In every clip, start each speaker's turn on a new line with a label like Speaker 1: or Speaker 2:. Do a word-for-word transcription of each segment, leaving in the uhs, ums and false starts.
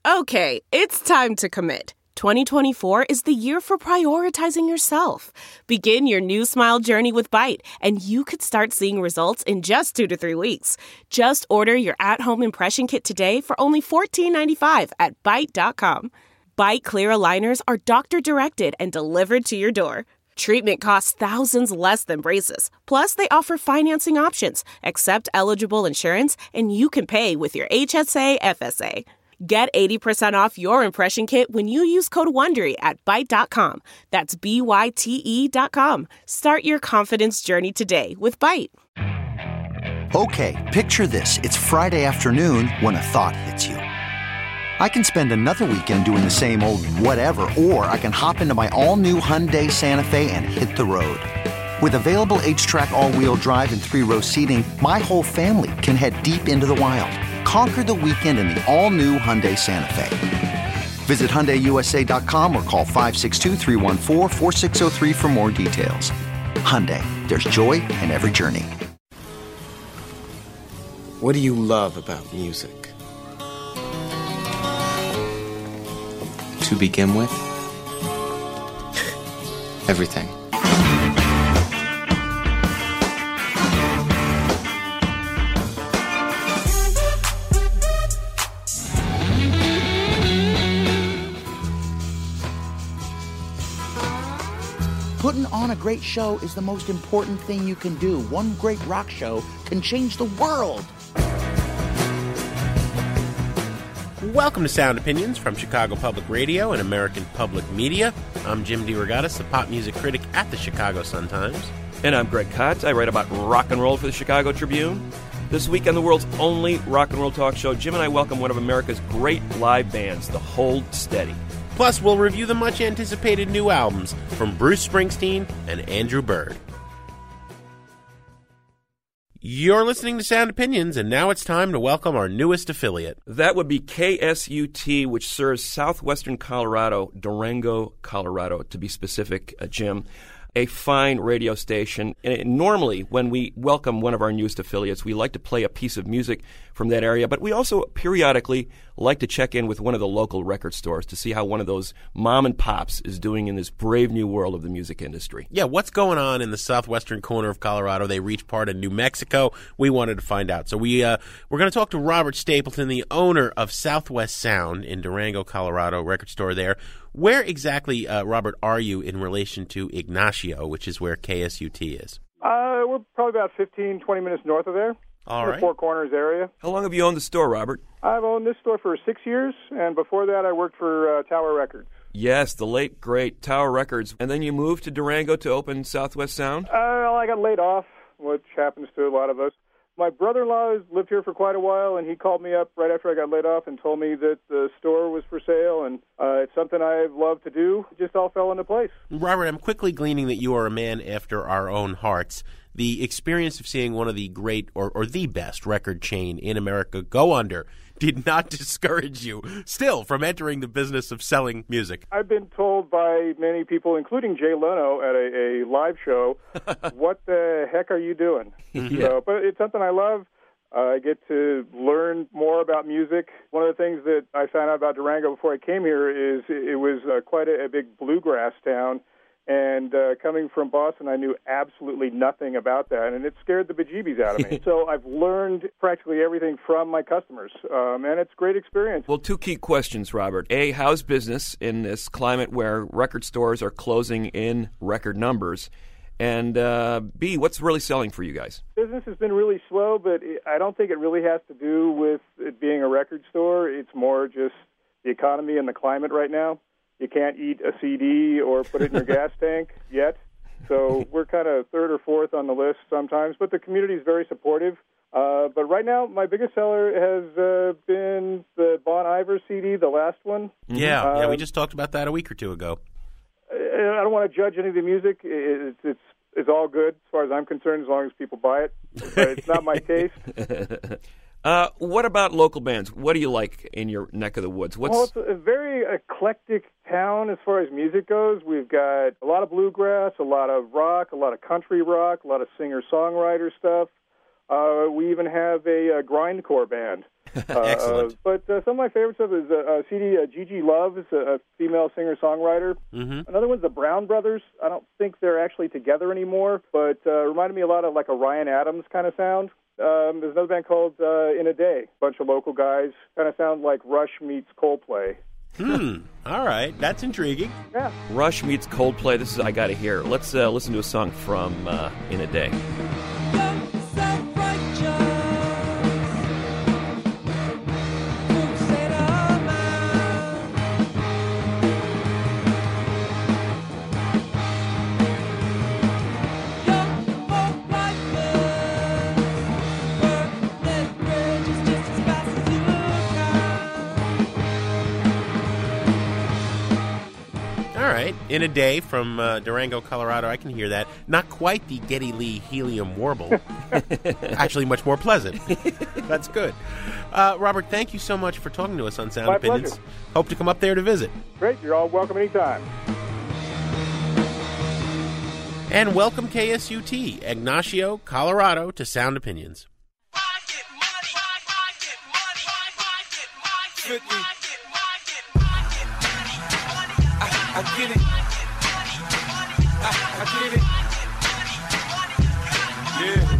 Speaker 1: Okay, it's time to commit. twenty twenty-four is the year for prioritizing yourself. Begin your new smile journey with Byte, and you could start seeing results in just two to three weeks. Just order your at-home impression kit today for only fourteen ninety-five at byte dot com. Byte clear aligners are doctor-directed and delivered to your door. Treatment costs thousands less than braces. Plus, they offer financing options, accept eligible insurance, and you can pay with your H S A F S A. Get eighty percent off your impression kit when you use code WONDERY at byte dot com. That's B Y T E dot com. Start your confidence journey today with Byte.
Speaker 2: Okay, picture this. It's Friday afternoon when a thought hits you. I can spend another weekend doing the same old whatever, or I can hop into my all-new Hyundai Santa Fe and hit the road. With available H-Track all-wheel drive and three-row seating, my whole family can head deep into the wild. Conquer the weekend in the all-new Hyundai Santa Fe. Visit Hyundai U S A dot com or call five six two, three one four, four six zero three for more details. Hyundai, there's joy in every journey.
Speaker 3: What do you love about music? To begin with, everything.
Speaker 4: Putting on a great show is the most important thing you can do. One great rock show can change the world.
Speaker 5: Welcome to Sound Opinions from Chicago Public Radio and American Public Media. I'm Jim DeRogatis, the pop music critic at the Chicago Sun-Times.
Speaker 6: And I'm Greg Kotz. I write about rock and roll for the Chicago Tribune. This week on the world's only rock and roll talk show, Jim and I welcome one of America's great live bands, the Hold Steady.
Speaker 5: Plus, we'll review the much-anticipated new albums from Bruce Springsteen and Andrew Bird. You're listening to Sound Opinions, and now it's time to welcome our newest affiliate.
Speaker 6: That would be K S U T, which serves southwestern Colorado, Durango, Colorado, to be specific, uh, Jim. A fine radio station. And normally, when we welcome one of our newest affiliates, we like to play a piece of music from that area, but we also periodically like to check in with one of the local record stores to see how one of those mom and pops is doing in this brave new world of the music industry.
Speaker 5: Yeah, what's going on in the southwestern corner of Colorado? They reach part of New Mexico. We wanted to find out. So we, uh, we're going to talk to Robert Stapleton, the owner of Southwest Sound in Durango, Colorado, record store there. Where exactly, uh, Robert, are you in relation to Ignacio, which is where K S U T is?
Speaker 7: Uh, we're probably about fifteen, twenty minutes north of there.
Speaker 5: All
Speaker 7: in
Speaker 5: right.
Speaker 7: The Four Corners area.
Speaker 6: How long have you owned the store, Robert?
Speaker 7: I've owned this store for six years, and before that I worked for uh, Tower Records.
Speaker 6: Yes, the late, great Tower Records. And then you moved to Durango to open Southwest Sound?
Speaker 7: Uh, well, I got laid off, which happens to a lot of us. My brother-in-law lived here for quite a while, and he called me up right after I got laid off and told me that the store was for sale, and uh, it's something I love to do. It just all fell into place.
Speaker 5: Robert, I'm quickly gleaning that you are a man after our own hearts. The experience of seeing one of the great or, or the best record chain in America go under did not discourage you still from entering the business of selling music.
Speaker 7: I've been told by many people, including Jay Leno at a, a live show, what the heck are you doing?
Speaker 6: Yeah.
Speaker 7: So, but it's something I love. Uh, I get to learn more about music. One of the things that I found out about Durango before I came here is it was uh, quite a, a big bluegrass town. And uh, coming from Boston, I knew absolutely nothing about that, and it scared the bejeebies out of me. So I've learned practically everything from my customers, um, and it's a great experience.
Speaker 6: Well, two key questions, Robert. A, how's business in this climate where record stores are closing in record numbers? And uh, B, what's really selling for you guys?
Speaker 7: Business has been really slow, but I don't think it really has to do with it being a record store. It's more just the economy and the climate right now. You can't eat a C D or put it in your gas tank yet. So we're kind of third or fourth on the list sometimes, but the community is very supportive. Uh, but right now, my biggest seller has uh, been the Bon Iver C D, the last one.
Speaker 5: Yeah,
Speaker 7: uh,
Speaker 5: yeah, we just talked about that a week or two ago.
Speaker 7: I don't want to judge any of the music. It's, it's, it's all good as far as I'm concerned, as long as people buy it. But it's not my taste.
Speaker 6: Uh, what about local bands? What do you like in your neck of the woods? What's...
Speaker 7: Well, it's a very eclectic town as far as music goes. We've got a lot of bluegrass, a lot of rock, a lot of country rock, a lot of singer-songwriter stuff. Uh, we even have a, a grindcore band. Uh,
Speaker 5: Excellent.
Speaker 7: Uh, but uh, some of my favorite stuff is uh, uh, C D uh, Gigi Love is a, a female singer-songwriter.
Speaker 5: Mm-hmm.
Speaker 7: Another one's the Brown Brothers. I don't think they're actually together anymore, but uh, reminded me a lot of like a Ryan Adams kind of sound. Um, there's another band called uh, In a Day. A bunch of local guys. Kind of sound like Rush meets Coldplay.
Speaker 5: Hmm. All right. That's intriguing.
Speaker 7: Yeah.
Speaker 6: Rush meets Coldplay. This is I Gotta Hear. Let's uh, listen to a song from uh, In a Day.
Speaker 5: In a Day from uh, Durango, Colorado. I can hear that. Not quite the Geddy Lee helium warble. Actually, much more pleasant. That's good. Uh, Robert, thank you so much for talking to us on Sound
Speaker 7: My
Speaker 5: Opinions.
Speaker 7: pleasure.
Speaker 5: Hope to come up there to visit.
Speaker 7: Great. You're all welcome anytime.
Speaker 5: And welcome K S U T, Ignacio, Colorado, to Sound Opinions.
Speaker 8: I get money, I get money, I get money, I get money.
Speaker 9: I get it. I, I get it. Yeah.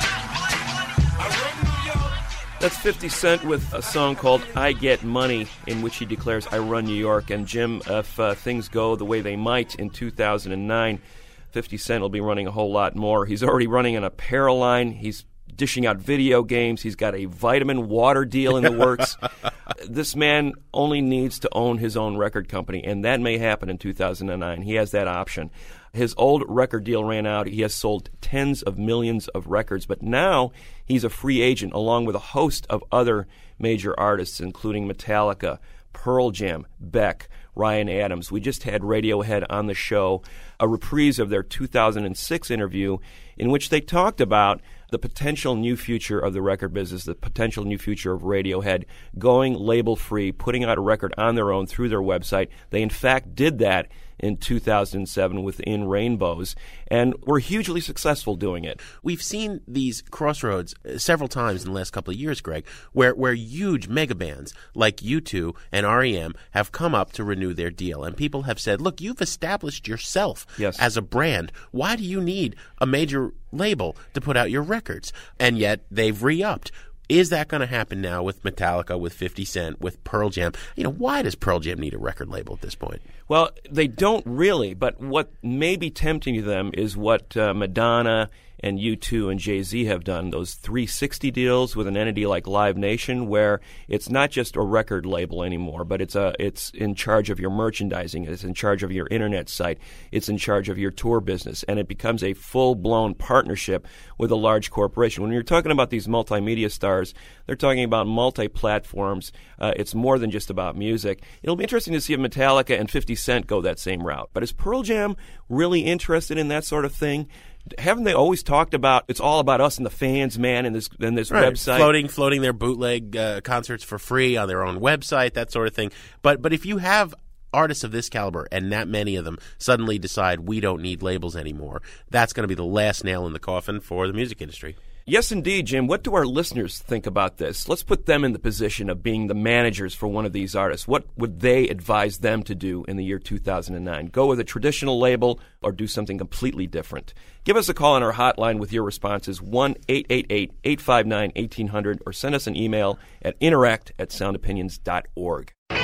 Speaker 9: I run New York.
Speaker 6: That's fifty Cent with a song called I Get Money, in which he declares, I run New York. And Jim, if uh, things go the way they might in two thousand nine, fifty Cent will be running a whole lot more. He's already running an apparel line. He's dishing out video games. He's got a vitamin water deal in the works. This man only needs to own his own record company, and that may happen in two thousand nine. He has that option. His old record deal ran out. He has sold tens of millions of records, but now he's a free agent along with a host of other major artists, including Metallica, Pearl Jam, Beck, Ryan Adams. We just had Radiohead on the show, a reprise of their two thousand six interview in which they talked about the potential new future of the record business, the potential new future of Radiohead, going label-free, putting out a record on their own through their website. They, in fact, did that in two thousand seven with In Rainbows, and were hugely successful doing it.
Speaker 5: We've seen these crossroads several times in the last couple of years, Greg, where, where huge mega bands like U two and R E M have come up to renew their deal. And people have said, look, you've established yourself
Speaker 6: yes.
Speaker 5: as a brand. Why do you need a major label to put out your records? And yet they've re-upped. Is that going to happen now with Metallica, with fifty Cent, with Pearl Jam? You know, why does Pearl Jam need a record label at this point?
Speaker 6: Well, they don't really, but what may be tempting to them is what uh, Madonna and U two and Jay-Z have done, those three sixty deals with an entity like Live Nation, where it's not just a record label anymore, but it's a it's in charge of your merchandising, it's in charge of your internet site, it's in charge of your tour business, and it becomes a full-blown partnership with a large corporation. When you're talking about these multimedia stars, they're talking about multi-platforms. Uh, it's more than just about music. It'll be interesting to see if Metallica and fifty Cent go that same route. But is Pearl Jam really interested in that sort of thing? Haven't they always talked about it's all about us and the fans, man, and this and this
Speaker 5: right.
Speaker 6: website?
Speaker 5: Floating, floating their bootleg uh, concerts for free on their own website, that sort of thing. But but if you have artists of this caliber and that many of them suddenly decide we don't need labels anymore, that's going to be the last nail in the coffin for the music industry.
Speaker 6: Yes, indeed, Jim. What do our listeners think about this? Let's put them in the position of being the managers for one of these artists. What would they advise them to do in the year two thousand nine? Go with a traditional label or do something completely different? Give us a call on our hotline with your responses, one eight eight eight, eight five nine, one eight hundred, or send us an email at interact at sound opinions dot org.
Speaker 10: It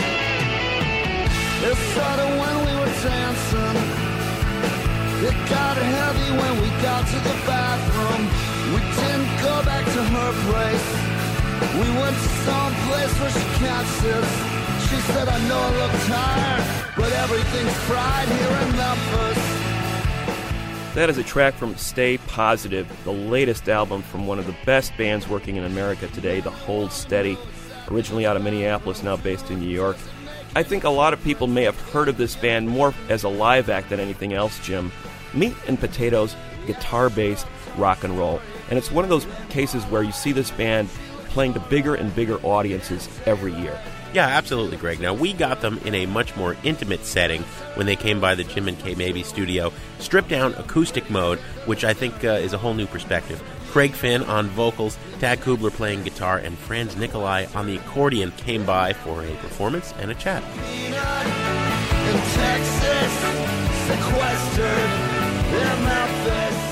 Speaker 10: started when we were dancing. It got heavy when we got to the bathroom. We didn't go back to her place. We went to some place where she can't sit. She said, I know I look tired, but everything's fried here in Memphis.
Speaker 6: That is a track from Stay Positive, the latest album from one of the best bands working in America today, The Hold Steady, originally out of Minneapolis, now based in New York. I think a lot of people may have heard of this band more as a live act than anything else, Jim. Meat and potatoes, guitar-based rock and roll. And it's one of those cases where you see this band playing to bigger and bigger audiences every year.
Speaker 5: Yeah, absolutely, Greg. Now, we got them in a much more intimate setting when they came by the Jim and Kay Mabie studio, stripped down acoustic mode, which I think uh, is a whole new perspective. Craig Finn on vocals, Tad Kubler playing guitar, and Franz Nicolai on the accordion came by for a performance and a chat.
Speaker 10: In Texas, sequestered in Memphis.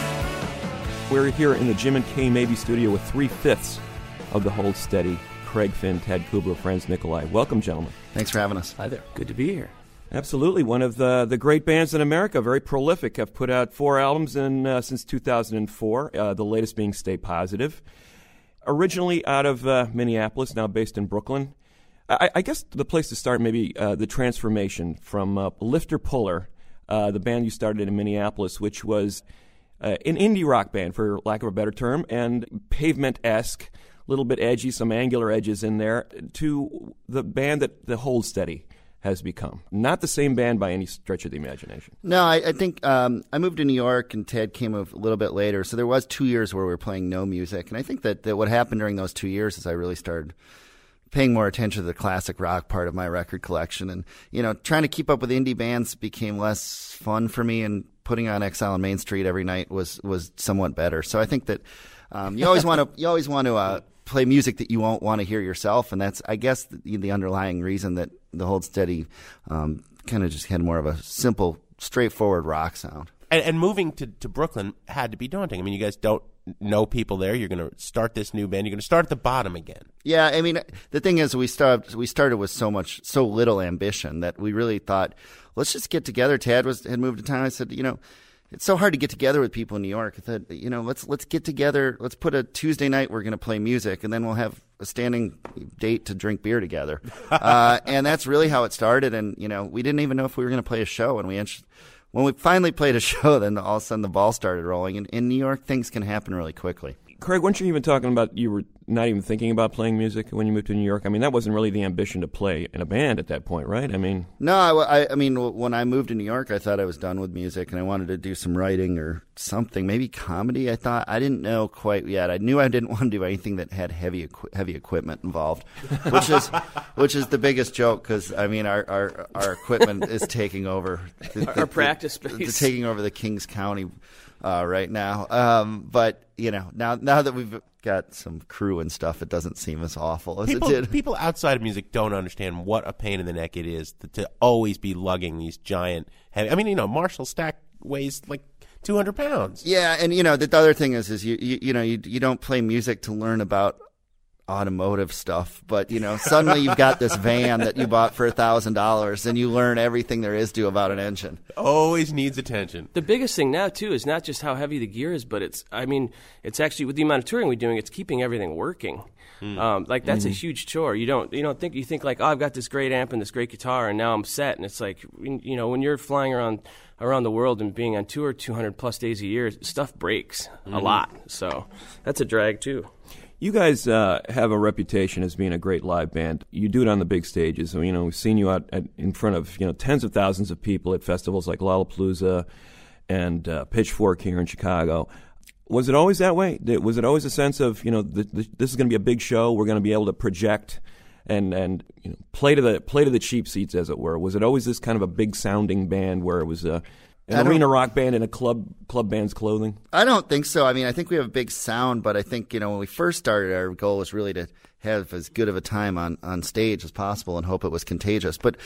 Speaker 6: We're here in the Jim and Kay Mabie studio with three-fifths of the Hold Steady, Craig Finn, Tad Kubler, Franz Nicolai. Welcome, gentlemen.
Speaker 4: Thanks for having us.
Speaker 6: Hi there.
Speaker 3: Good to be here.
Speaker 6: Absolutely. One of the, the great bands in America, very prolific. Have put out four albums in, uh, since two thousand four, uh, the latest being Stay Positive. Originally out of uh, Minneapolis, now based in Brooklyn. I, I guess the place to start maybe uh, the transformation from uh, Lifter Puller, uh, the band you started in Minneapolis, which was uh, an indie rock band, for lack of a better term, and pavement-esque, a little bit edgy, some angular edges in there, to the band that the Hold Steady has become. Not the same band by any stretch of the imagination.
Speaker 4: No, I, I think um, I moved to New York, and Ted came a little bit later, so there was two years where we were playing no music, and I think that, that what happened during those two years is I really started paying more attention to the classic rock part of my record collection, and you know, trying to keep up with indie bands became less fun for me, and putting on Exile on Main Street every night was was somewhat better. So I think that um, you always want to you always want to uh, play music that you won't want to hear yourself, and that's, I guess, the, the underlying reason that the Hold Steady um, kind of just had more of a simple, straightforward rock sound.
Speaker 5: And, and moving to, to Brooklyn had to be daunting. I mean, you guys don't know people there. You're going to start this new band. You're going to start at the bottom again.
Speaker 4: Yeah, I mean, the thing is, we started we started with so much, so little ambition that we really thought, let's just get together. Tad was had moved to town. I said, you know, it's so hard to get together with people in New York. I thought, you know, let's let's get together. Let's put a Tuesday night. We're going to play music, and then we'll have a standing date to drink beer together. uh, and that's really how it started. And you know, we didn't even know if we were going to play a show, and we. When we finally played a show, then all of a sudden the ball started rolling. And in New York, things can happen really quickly.
Speaker 6: Craig, weren't you even talking about you were not even thinking about playing music when you moved to New York? I mean, that wasn't really the ambition to play in a band at that point, right? I mean,
Speaker 4: no, I, I, I mean, when I moved to New York, I thought I was done with music and I wanted to do some writing or something, maybe comedy. I thought I didn't know quite yet. I knew I didn't want to do anything that had heavy equi- heavy equipment involved, which is which is the biggest joke because I mean, our, our our equipment is taking over
Speaker 11: the, our, our practice space,
Speaker 4: the, the, taking over the Kings County. Uh, right now, um, but you know, now now that we've got some crew and stuff, it doesn't seem as awful as
Speaker 5: people,
Speaker 4: it did.
Speaker 5: People outside of music don't understand what a pain in the neck it is to, to always be lugging these giant, heavy. I mean, you know, Marshall Stack weighs like two hundred pounds.
Speaker 4: Yeah, and you know, the other thing is, is you you, you know, you you don't play music to learn about automotive stuff, but you know, suddenly you've got this van that you bought for a thousand dollars, and you learn everything there is to about an engine.
Speaker 5: Always needs attention.
Speaker 11: The biggest thing now too is not just how heavy the gear is, but it's, I mean, it's actually with the amount of touring we're doing, it's keeping everything working. Mm. Um, like that's mm-hmm. a huge chore. You don't, you don't think you think like, oh, I've got this great amp and this great guitar, and now I'm set. And it's like, you know, when you're flying around around the world and being on tour two hundred plus days a year, stuff breaks mm-hmm. a lot. So that's a drag too.
Speaker 6: You guys uh, have a reputation as being a great live band. You do it on the big stages. So, you know, we've seen you out at, in front of, you know, tens of thousands of people at festivals like Lollapalooza and uh, Pitchfork here in Chicago. Was it always that way? Was it always a sense of, you know, the, the, this is going to be a big show, we're going to be able to project and, and you know, play to the play to the cheap seats, as it were? Was it always this kind of a big-sounding band where it was a... An arena rock band in a club club band's clothing?
Speaker 4: I don't think so. I mean, I think we have a big sound, but I think, you know, when we first started, our goal was really to have as good of a time on, on stage as possible and hope it was contagious. But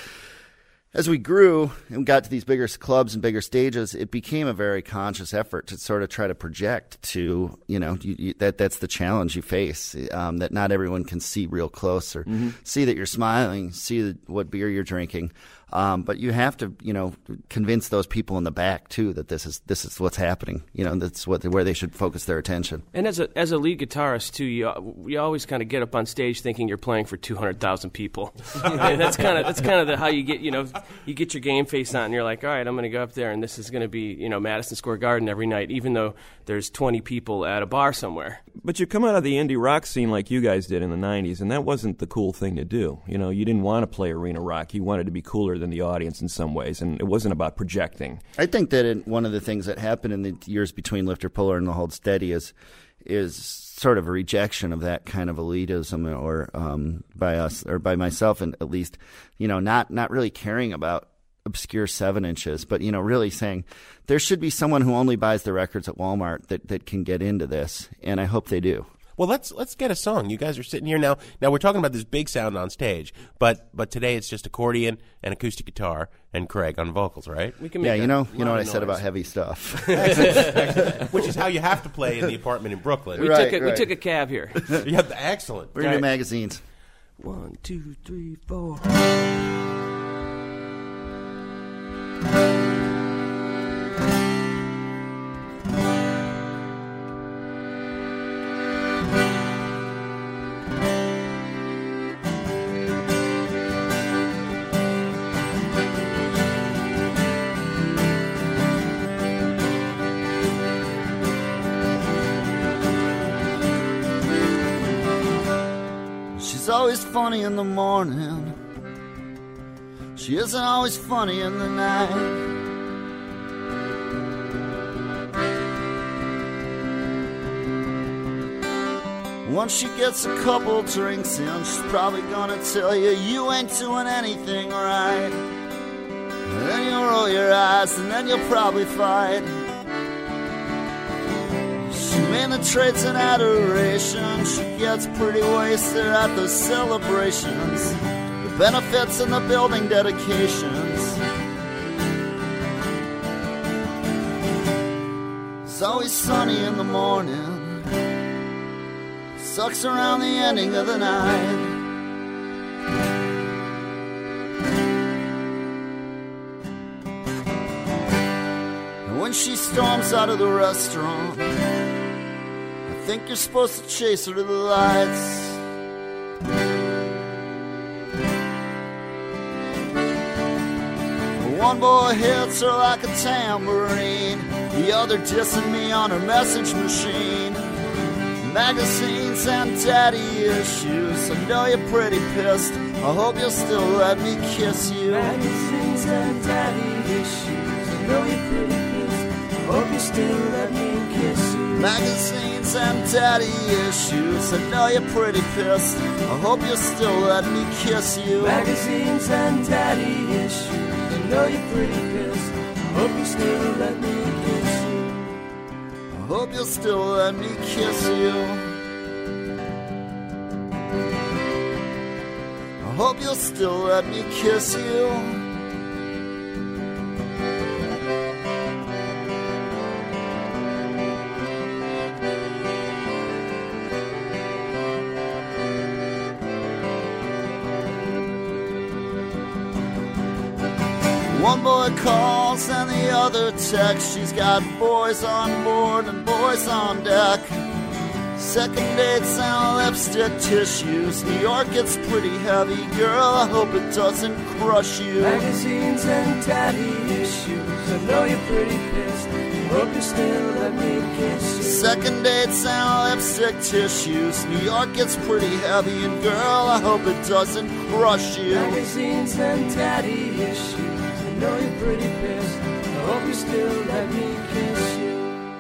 Speaker 4: as we grew and got to these bigger clubs and bigger stages, it became a very conscious effort to sort of try to project to, you know, you, you, that that's the challenge you face, um, that not everyone can see real close or mm-hmm. see that you're smiling, see the, what beer you're drinking. Um, but you have to, you know, convince those people in the back too that this is this is what's happening. You know, that's what where they should focus their attention.
Speaker 11: And as a as a lead guitarist too, you you always kind of get up on stage thinking you're playing for two hundred thousand people. And that's kind of that's kind of the, how you get you know you get your game face on. And you're like, all right, I'm going to go up there and this is going to be you know Madison Square Garden every night, even though there's twenty people at a bar somewhere.
Speaker 6: But you come out of the indie rock scene like you guys did in the nineties, and that wasn't the cool thing to do. You know, you didn't want to play arena rock. You wanted to be cooler than the audience in some ways, and it wasn't about projecting.
Speaker 4: I think that in, one of the things that happened in the years between Lifter Puller and the Hold Steady is is sort of a rejection of that kind of elitism, or um, by us or by myself, and at least, you know, not not really caring about obscure seven inches, but, you know, really saying there should be someone who only buys the records at Walmart that, that can get into this, and I hope they do.
Speaker 5: Well, let's let's get a song. You guys are sitting here now. Now we're talking about this big sound on stage, but but today it's just accordion and acoustic guitar and Craig on vocals, right?
Speaker 11: We can
Speaker 4: yeah,
Speaker 11: make
Speaker 4: you
Speaker 11: a
Speaker 4: know, you
Speaker 11: lot
Speaker 4: know what I
Speaker 11: of
Speaker 4: said
Speaker 11: noise.
Speaker 4: about heavy stuff.
Speaker 5: Excellent, excellent. Which is how you have to play in the apartment in Brooklyn.
Speaker 11: We
Speaker 4: Right,
Speaker 11: took a,
Speaker 4: right.
Speaker 11: we took a cab here.
Speaker 5: Yeah, excellent.
Speaker 4: We're gonna do
Speaker 11: Right.
Speaker 4: magazines.
Speaker 11: One, two, three, four.
Speaker 10: She's always funny in the morning. She isn't always funny in the night. Once she gets a couple drinks in, she's probably gonna tell you you ain't doing anything right. And then you'll roll your eyes and then you'll probably fight. She mainly trades in adoration. She gets pretty wasted at the celebrations, the benefits and the building dedications. It's always sunny in the morning, sucks around the ending of the night. And when she storms out of the restaurant, I think you're supposed to chase her to the lights. One boy hits her like a tambourine, the other dissing me on her message machine. Magazines and daddy issues, I know you're pretty pissed, I hope you'll still let me kiss you.
Speaker 9: Magazines and daddy issues, I know you're pretty pissed, I hope you still let me kiss you.
Speaker 10: Magazines and daddy issues, I know you're pretty pissed, I hope you'll still let me kiss you.
Speaker 9: Magazines and daddy issues, I know you're pretty pissed, I hope you still let me kiss you.
Speaker 10: I hope you'll still let me kiss you. I hope you'll still let me kiss you. One boy calls and the other texts. She's got boys on board and boys on deck. Second dates and lipstick tissues. New York gets pretty heavy, girl, I hope it doesn't crush you.
Speaker 9: Magazines and daddy issues, I know you're pretty pissed, I hope you still let me kiss you.
Speaker 10: Second dates and lipstick tissues. New York gets pretty heavy, and girl, I hope it doesn't crush you.
Speaker 9: Magazines and daddy issues, I know you're pretty pissed, I hope you still let me kiss you.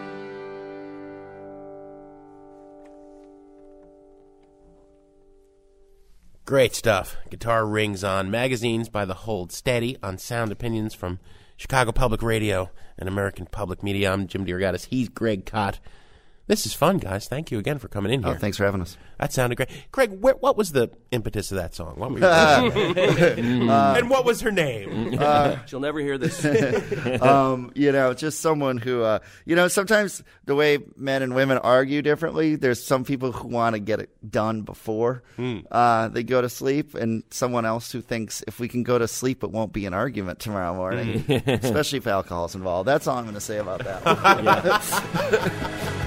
Speaker 5: Great stuff. Guitar Rings on Magazines by the Hold Steady on Sound Opinions from Chicago Public Radio and American Public Media. I'm Jim DeRogatis. He's Greg Kot. This is fun, guys. Thank you again for coming in here.
Speaker 4: Oh, thanks for having us.
Speaker 5: That sounded great. Craig, wh- what was the impetus of that song? What were you thinking?
Speaker 4: Uh,
Speaker 5: and what was her name?
Speaker 4: Uh,
Speaker 11: She'll never hear this.
Speaker 4: um, you know, just someone who, uh, you know, sometimes the way men and women argue differently, there's some people who want to get it done before
Speaker 5: Mm.
Speaker 4: uh, they go to sleep, and someone else who thinks if we can go to sleep, it won't be an argument tomorrow morning, especially if alcohol's involved. That's all I'm going to say about that one.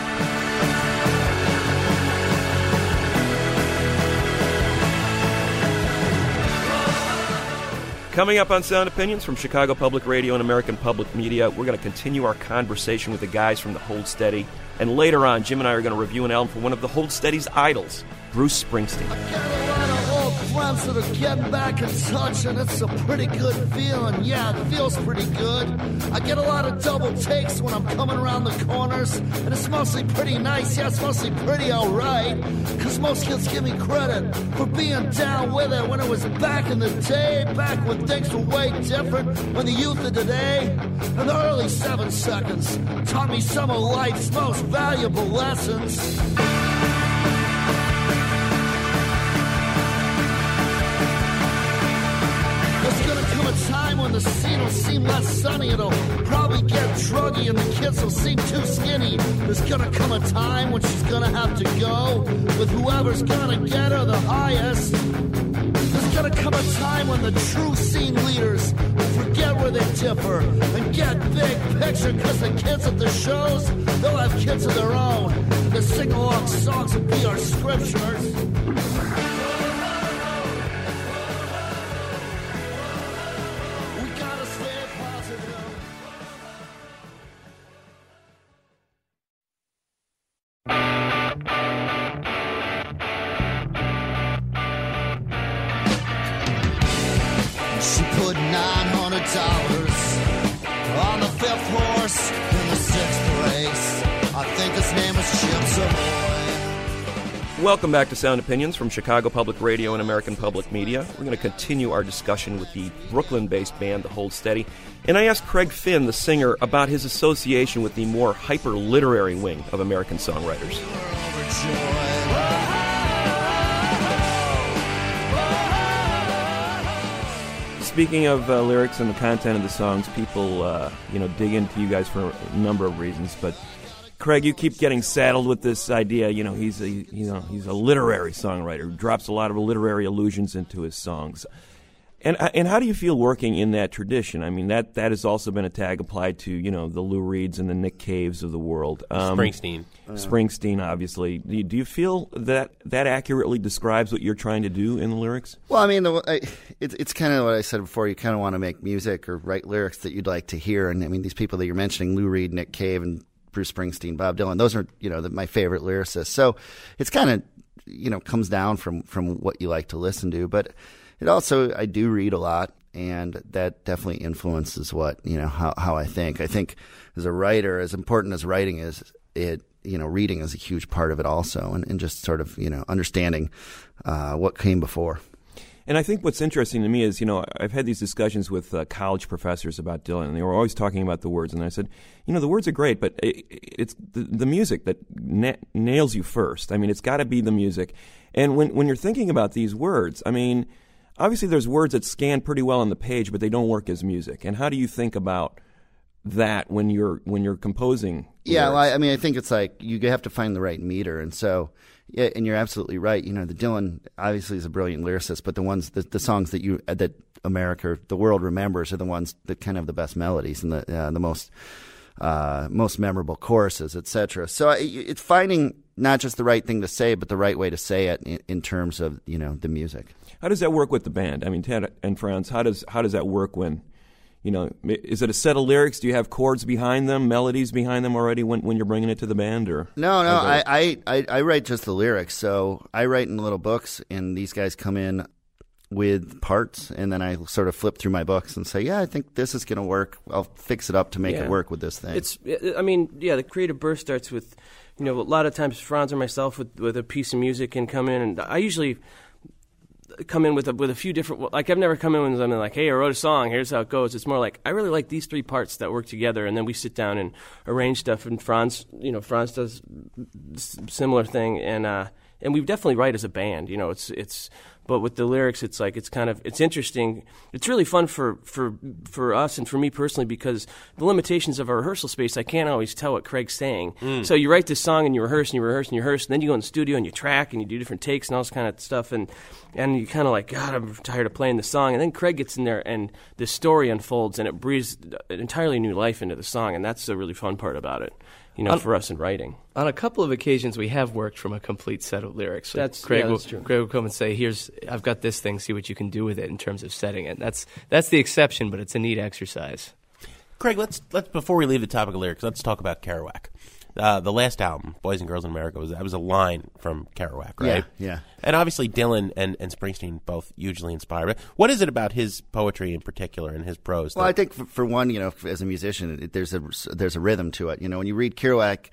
Speaker 6: Coming up on Sound Opinions from Chicago Public Radio and American Public Media, we're going to continue our conversation with the guys from the Hold Steady. And later on, Jim and I are going to review an album from one of the Hold Steady's idols, Bruce Springsteen.
Speaker 10: I can't ride a whole friends that are getting back in touch, and it's a pretty good feeling. Yeah, it feels pretty good. I get a lot of double takes when I'm coming around the corners, and it's mostly pretty nice. Yeah, it's mostly pretty alright, cause most kids give me credit for being down with it when it was back in the day, back when things were way different, when the youth of today and the early seven seconds taught me some of life's most valuable lessons. There's gonna come a time when the scene will seem less sunny. It'll probably get druggy and the kids will seem too skinny. There's gonna come a time when she's gonna have to go with whoever's gonna get her the highest. There's gonna come a time when the true scene leaders will forget where they differ and get big picture, cause the kids at the shows, they'll have kids of their own. The sing-along songs will be our scriptures. She put nine hundred dollars on the fifth horse in the sixth race. I think his name was Chip Savoy.
Speaker 6: Welcome back to Sound Opinions from Chicago Public Radio and American Public Media. We're going to continue our discussion with the Brooklyn-based band, The Hold Steady. And I asked Craig Finn, the singer, about his association with the more hyper-literary wing of American songwriters. Speaking of uh, lyrics and the content of the songs, people, uh, you know, dig into you guys for a number of reasons. But Craig, you keep getting saddled with this idea. You know, he's a, you know, he's a literary songwriter who drops a lot of literary allusions into his songs. And and how do you feel working in that tradition? I mean, that, that has also been a tag applied to, you know, the Lou Reeds and the Nick Caves of the world. Um,
Speaker 5: Springsteen.
Speaker 6: Springsteen, obviously. Do you, do you feel that that accurately describes what you're trying to do in the lyrics?
Speaker 4: Well, I mean, the, I, it's it's kind of what I said before. You kind of want to make music or write lyrics that you'd like to hear. And I mean, these people that you're mentioning, Lou Reed, Nick Cave, and Bruce Springsteen, Bob Dylan, those are, you know, the, my favorite lyricists. So it's kind of, you know, comes down from, from what you like to listen to. But it also, I do read a lot, and that definitely influences what, you know, how, how I think. I think as a writer, as important as writing is, it, you know, reading is a huge part of it also, and, and just sort of, you know, understanding uh, what came before.
Speaker 6: And I think what's interesting to me is, you know, I've had these discussions with uh, college professors about Dylan, and they were always talking about the words. And I said, you know, the words are great, but it, it's the, the music that na- nails you first. I mean, it's got to be the music. And when, when you're thinking about these words, I mean, obviously there's words that scan pretty well on the page, but they don't work as music. And how do you think about that when you're when you're composing?
Speaker 4: Yeah, well, I, I mean, I think it's like you have to find the right meter, and so, yeah, and you're absolutely right. You know, the Dylan obviously is a brilliant lyricist, but the ones, the, the songs that you that America, the world remembers, are the ones that kind of have the best melodies and the uh, the most uh, most memorable choruses, et cetera. So I, it's finding not just the right thing to say, but the right way to say it in, in terms of, you know, the music.
Speaker 6: How does that work with the band? I mean, Ted and Franz, how does how does that work when, you know, is it a set of lyrics? Do you have chords behind them, melodies behind them already when, when you're bringing it to the band? Or
Speaker 4: No, no, I, I, I, I write just the lyrics. So I write in little books, and these guys come in with parts, and then I sort of flip through my books and say, yeah, I think this is going to work. I'll fix it up to make
Speaker 11: yeah.
Speaker 4: it work with this thing.
Speaker 11: It's, I mean, yeah, the creative burst starts with, you know, a lot of times Franz or myself with, with a piece of music and come in, and I usually come in with a, with a few different, like I've never come in with something like, hey, I wrote a song, here's how it goes. It's more like, I really like these three parts that work together, and then we sit down and arrange stuff, and Franz, you know, Franz does similar thing, and uh, and we definitely write as a band, you know, it's, it's, but with the lyrics, it's like, it's kind of, it's interesting. It's really fun for, for, for us and for me personally, because the limitations of our rehearsal space, I can't always tell what Craig's saying. Mm. So you write this song and you rehearse and you rehearse and you rehearse, and then you go in the studio and you track and you do different takes and all this kind of stuff, and, and you kind of like, God, I'm tired of playing the song. And then Craig gets in there and the story unfolds and it breathes an entirely new life into the song, and that's the really fun part about it. You know, on, for us in writing.
Speaker 12: On a couple of occasions, we have worked from a complete set of lyrics. So
Speaker 11: that's
Speaker 12: Craig
Speaker 11: yeah,
Speaker 12: will,
Speaker 11: that's true.
Speaker 12: Craig will come and say, "Here's, I've got this thing. See what you can do with it in terms of setting it." That's that's the exception, but it's a neat exercise.
Speaker 5: Craig, let's let's before we leave the topic of lyrics, let's talk about Kerouac. uh, the last album, Boys and Girls in America, was that was a line from Kerouac, right?
Speaker 4: Yeah, yeah.
Speaker 5: And obviously Dylan and, and Springsteen both hugely inspired. What is it about his poetry in particular and his prose?
Speaker 4: Well,
Speaker 5: that-
Speaker 4: I think for, for one, you know, as a musician, it, there's a there's a rhythm to it. You know, when you read Kerouac,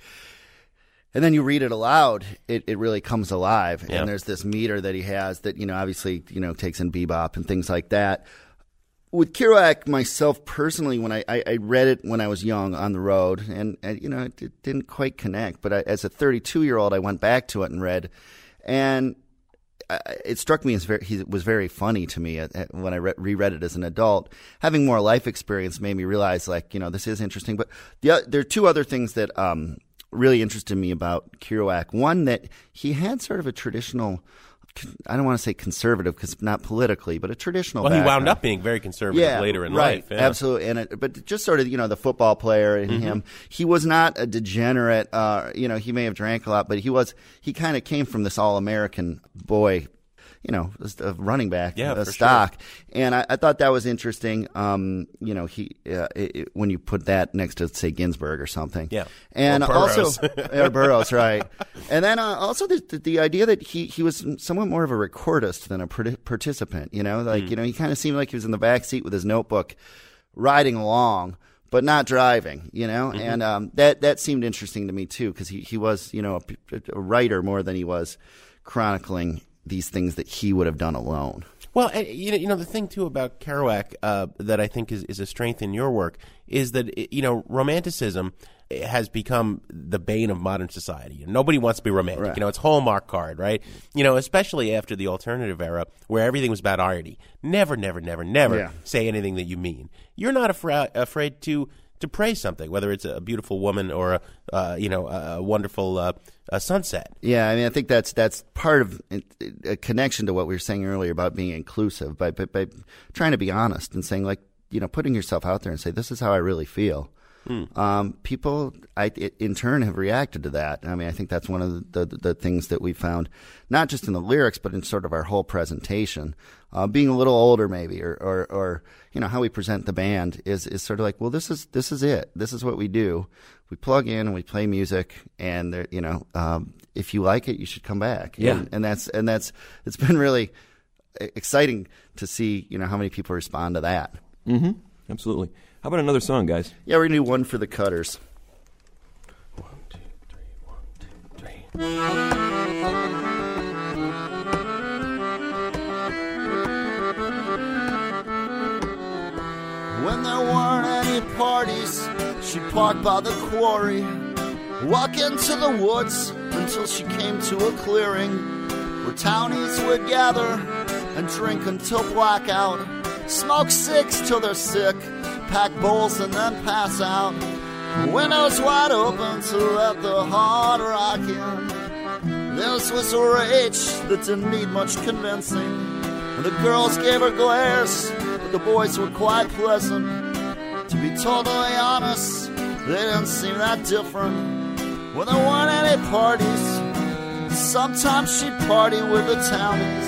Speaker 4: and then you read it aloud, it, it really comes alive.
Speaker 5: Yeah.
Speaker 4: And there's this meter that he has that, you know, obviously, you know, takes in bebop and things like that. With Kerouac, myself personally, when I, I, I read it when I was young on the road, and, and you know, it, it didn't quite connect. But I, as a thirty-two-year-old, I went back to it and read, and I, it struck me as very, he was very funny to me at, at, when I re- reread it as an adult. Having more life experience made me realize, like, you know, this is interesting. But the, there are two other things that um, really interested me about Kerouac. One, that he had sort of a traditional, I don't want to say conservative because not politically, but a traditional
Speaker 5: Well, he
Speaker 4: background.
Speaker 5: wound up being very conservative
Speaker 4: yeah,
Speaker 5: later in
Speaker 4: right,
Speaker 5: life. Yeah.
Speaker 4: Absolutely. And it, but just sort of, you know, the football player in
Speaker 5: Mhm.
Speaker 4: him, he was not a degenerate. Uh, you know, he may have drank a lot, but he was, he kind of came from this all-American boy, you know, a running back,
Speaker 5: Yeah,
Speaker 4: a
Speaker 5: for
Speaker 4: stock. And I, I thought that was interesting. Um, you know, he uh, it, it- when you put that next to, say, Ginsberg or something.
Speaker 5: Yeah.
Speaker 4: And
Speaker 5: Or Burroughs.
Speaker 4: also, or Burroughs, right. And then uh, also the, the the idea that he, he was somewhat more of a recordist than a parti- participant, you know, like,
Speaker 5: Mm.
Speaker 4: you know, he kind of seemed like he was in the back seat with his notebook riding along, but not driving, you know,
Speaker 5: Mhm.
Speaker 4: and um, that, that seemed interesting to me too, because he, he was, you know, a, a writer more than he was chronicling these things that he would have done alone.
Speaker 5: Well, and, you know, you know the thing too about Kerouac uh, that I think is, is a strength in your work is that it, you know romanticism has become the bane of modern society. Nobody wants to be romantic.
Speaker 4: Right.
Speaker 5: You know, it's Hallmark card, right? You know, especially after the alternative era where everything was about irony. Never, never, never, never
Speaker 4: Yeah.
Speaker 5: say anything that you mean. You're not afra- afraid to to praise something, whether it's a beautiful woman or a uh, you know a wonderful uh, a sunset.
Speaker 4: Yeah, I mean, I think that's that's part of a connection to what we were saying earlier about being inclusive, by, by, by trying to be honest and saying, like, you know, putting yourself out there and say, this is how I really feel.
Speaker 5: Mm.
Speaker 4: Um, people, I, in turn, have reacted to that. I mean, I think that's one of the, the, the things that we found, not just in the lyrics, but in sort of our whole presentation. Uh, being a little older, maybe, or, or, or you know, how we present the band is, is sort of like, well, this is this is it. This is what we do. We plug in and we play music, and there, you know, um, if you like it, you should come back.
Speaker 6: Yeah.
Speaker 4: and, and that's and that's it's been really exciting to see, you know, how many people respond to that.
Speaker 6: Mm-hmm. Absolutely. How about another song, guys?
Speaker 4: Yeah, we're gonna do one for the Cutters.
Speaker 10: When there weren't any parties, she'd park by the quarry, walk into the woods until she came to a clearing where townies would gather and drink until blackout, smoke cigs till they're sick, pack bowls and then pass out. Windows wide open to let the heart rock in. This was a rage that didn't need much convincing. And the girls gave her glares, but the boys were quite pleasant. To be totally honest, they didn't seem that different. When there weren't any parties, sometimes she'd party with the townies.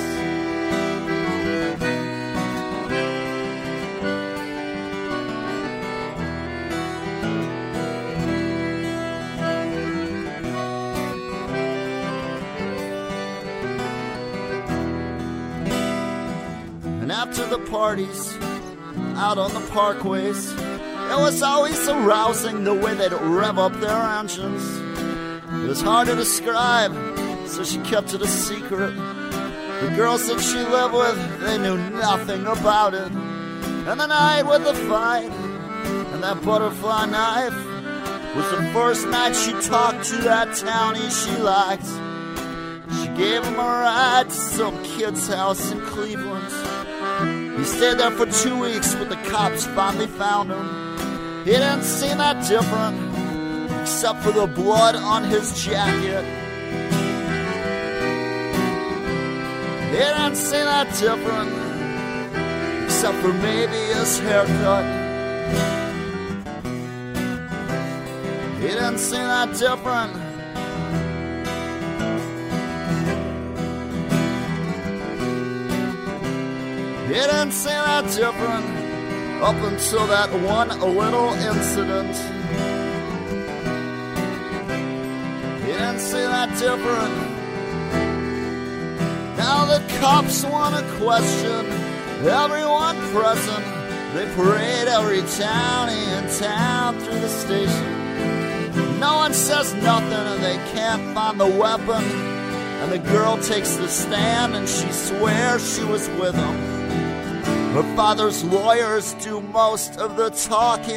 Speaker 10: And after the parties, out on the parkways, it was always arousing the way they'd rev up their engines. It was hard to describe, so she kept it a secret. The girls that she lived with, they knew nothing about it. And the night with the fight and that butterfly knife was the first night she talked to that townie she liked. She gave him a ride to some kid's house in Cleveland. He stayed there for two weeks, but the cops finally found him. He didn't seem that different, except for the blood on his jacket. He didn't seem that different, except for maybe his haircut. He didn't seem that different. It didn't seem that different up until that one little incident. didn't say that different. Now the cops want to question everyone present. They parade every town in town through the station. No one says nothing and they can't find the weapon. And the girl takes the stand and she swears she was with him. Her father's lawyers do most of the talking.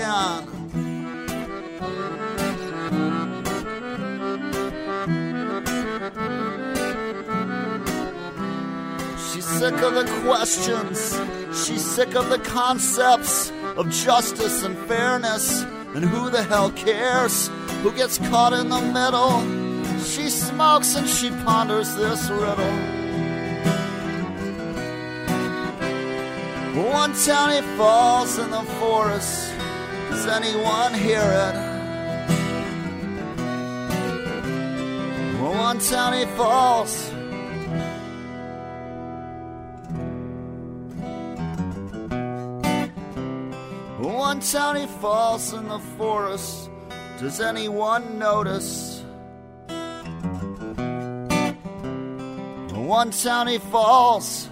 Speaker 10: She's sick of the questions. She's sick of the concepts of justice and fairness. And who the hell cares who gets caught in the middle? She smokes and she ponders this riddle. One townie falls in the forest. Does anyone hear it? One townie falls. One townie falls in the forest. Does anyone notice? One townie falls.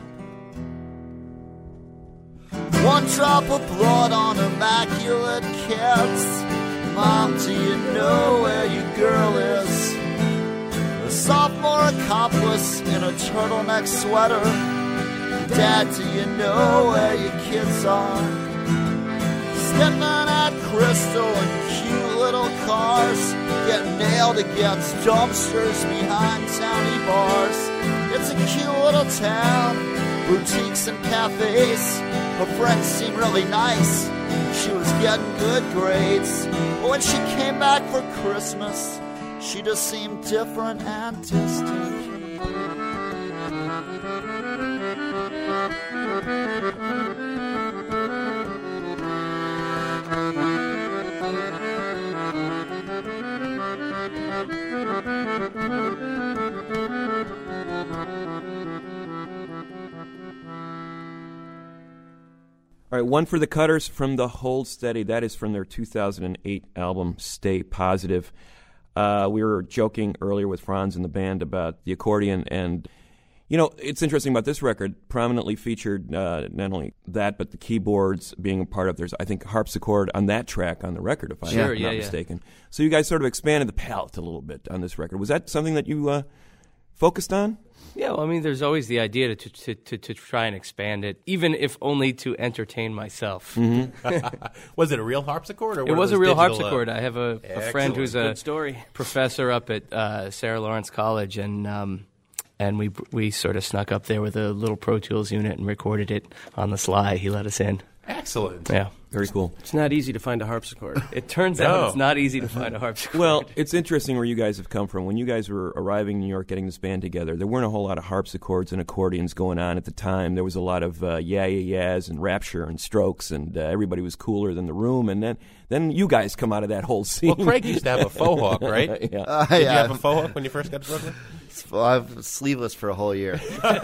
Speaker 10: One drop of blood on immaculate kids. Mom, do you know where your girl is? A sophomore accomplice in a turtleneck sweater. Dad, do you know where your kids are? Stepping at Crystal in cute little cars, getting nailed against dumpsters behind townie bars. It's a cute little town, boutiques and cafes. Her friends seem really nice. She was getting good grades. But when she came back for Christmas, she just seemed different and distant.
Speaker 6: All right, one for the Cutters from the Hold Steady. That is from their two thousand eight album, Stay Positive. Uh, we were joking earlier with Franz and the band about the accordion, and, you know, it's interesting about this record, prominently featured uh, not only that, but the keyboards being a part of, there's, I think, harpsichord on that track on the record, if I'm
Speaker 12: sure,
Speaker 6: not
Speaker 12: yeah,
Speaker 6: mistaken.
Speaker 12: Yeah.
Speaker 6: So you guys sort of expanded the palette a little bit on this record. Was that something that you uh, focused on?
Speaker 12: Yeah, well, I mean, there's always the idea to, to to to try and expand it, even if only to entertain myself.
Speaker 5: Mm-hmm. Was it a real harpsichord? Or
Speaker 12: it was a real
Speaker 5: digital,
Speaker 12: harpsichord.
Speaker 5: Uh,
Speaker 12: I have a, a friend who's a
Speaker 11: Good story.
Speaker 12: professor up at uh, Sarah Lawrence College, and um, and we we sort of snuck up there with a little Pro Tools unit and recorded it on the sly. He let us in.
Speaker 5: Excellent.
Speaker 12: Yeah.
Speaker 6: Very cool.
Speaker 11: It's not easy to find a harpsichord.
Speaker 12: It turns
Speaker 5: No.
Speaker 12: out it's not easy to find a harpsichord.
Speaker 6: Well, it's interesting where you guys have come from. When you guys were arriving in New York, getting this band together, there weren't a whole lot of harpsichords and accordions going on at the time. There was a lot of uh, yeah, yeah, yeahs and Rapture and Strokes, and uh, everybody was cooler than the room. And then, then you guys come out of that whole scene.
Speaker 5: Well, Craig used to have a faux hawk, right?
Speaker 6: yeah.
Speaker 4: Uh,
Speaker 5: Did
Speaker 4: yeah.
Speaker 5: you have a faux hawk when you first got to Brooklyn?
Speaker 4: Well, I was sleeveless for a whole year.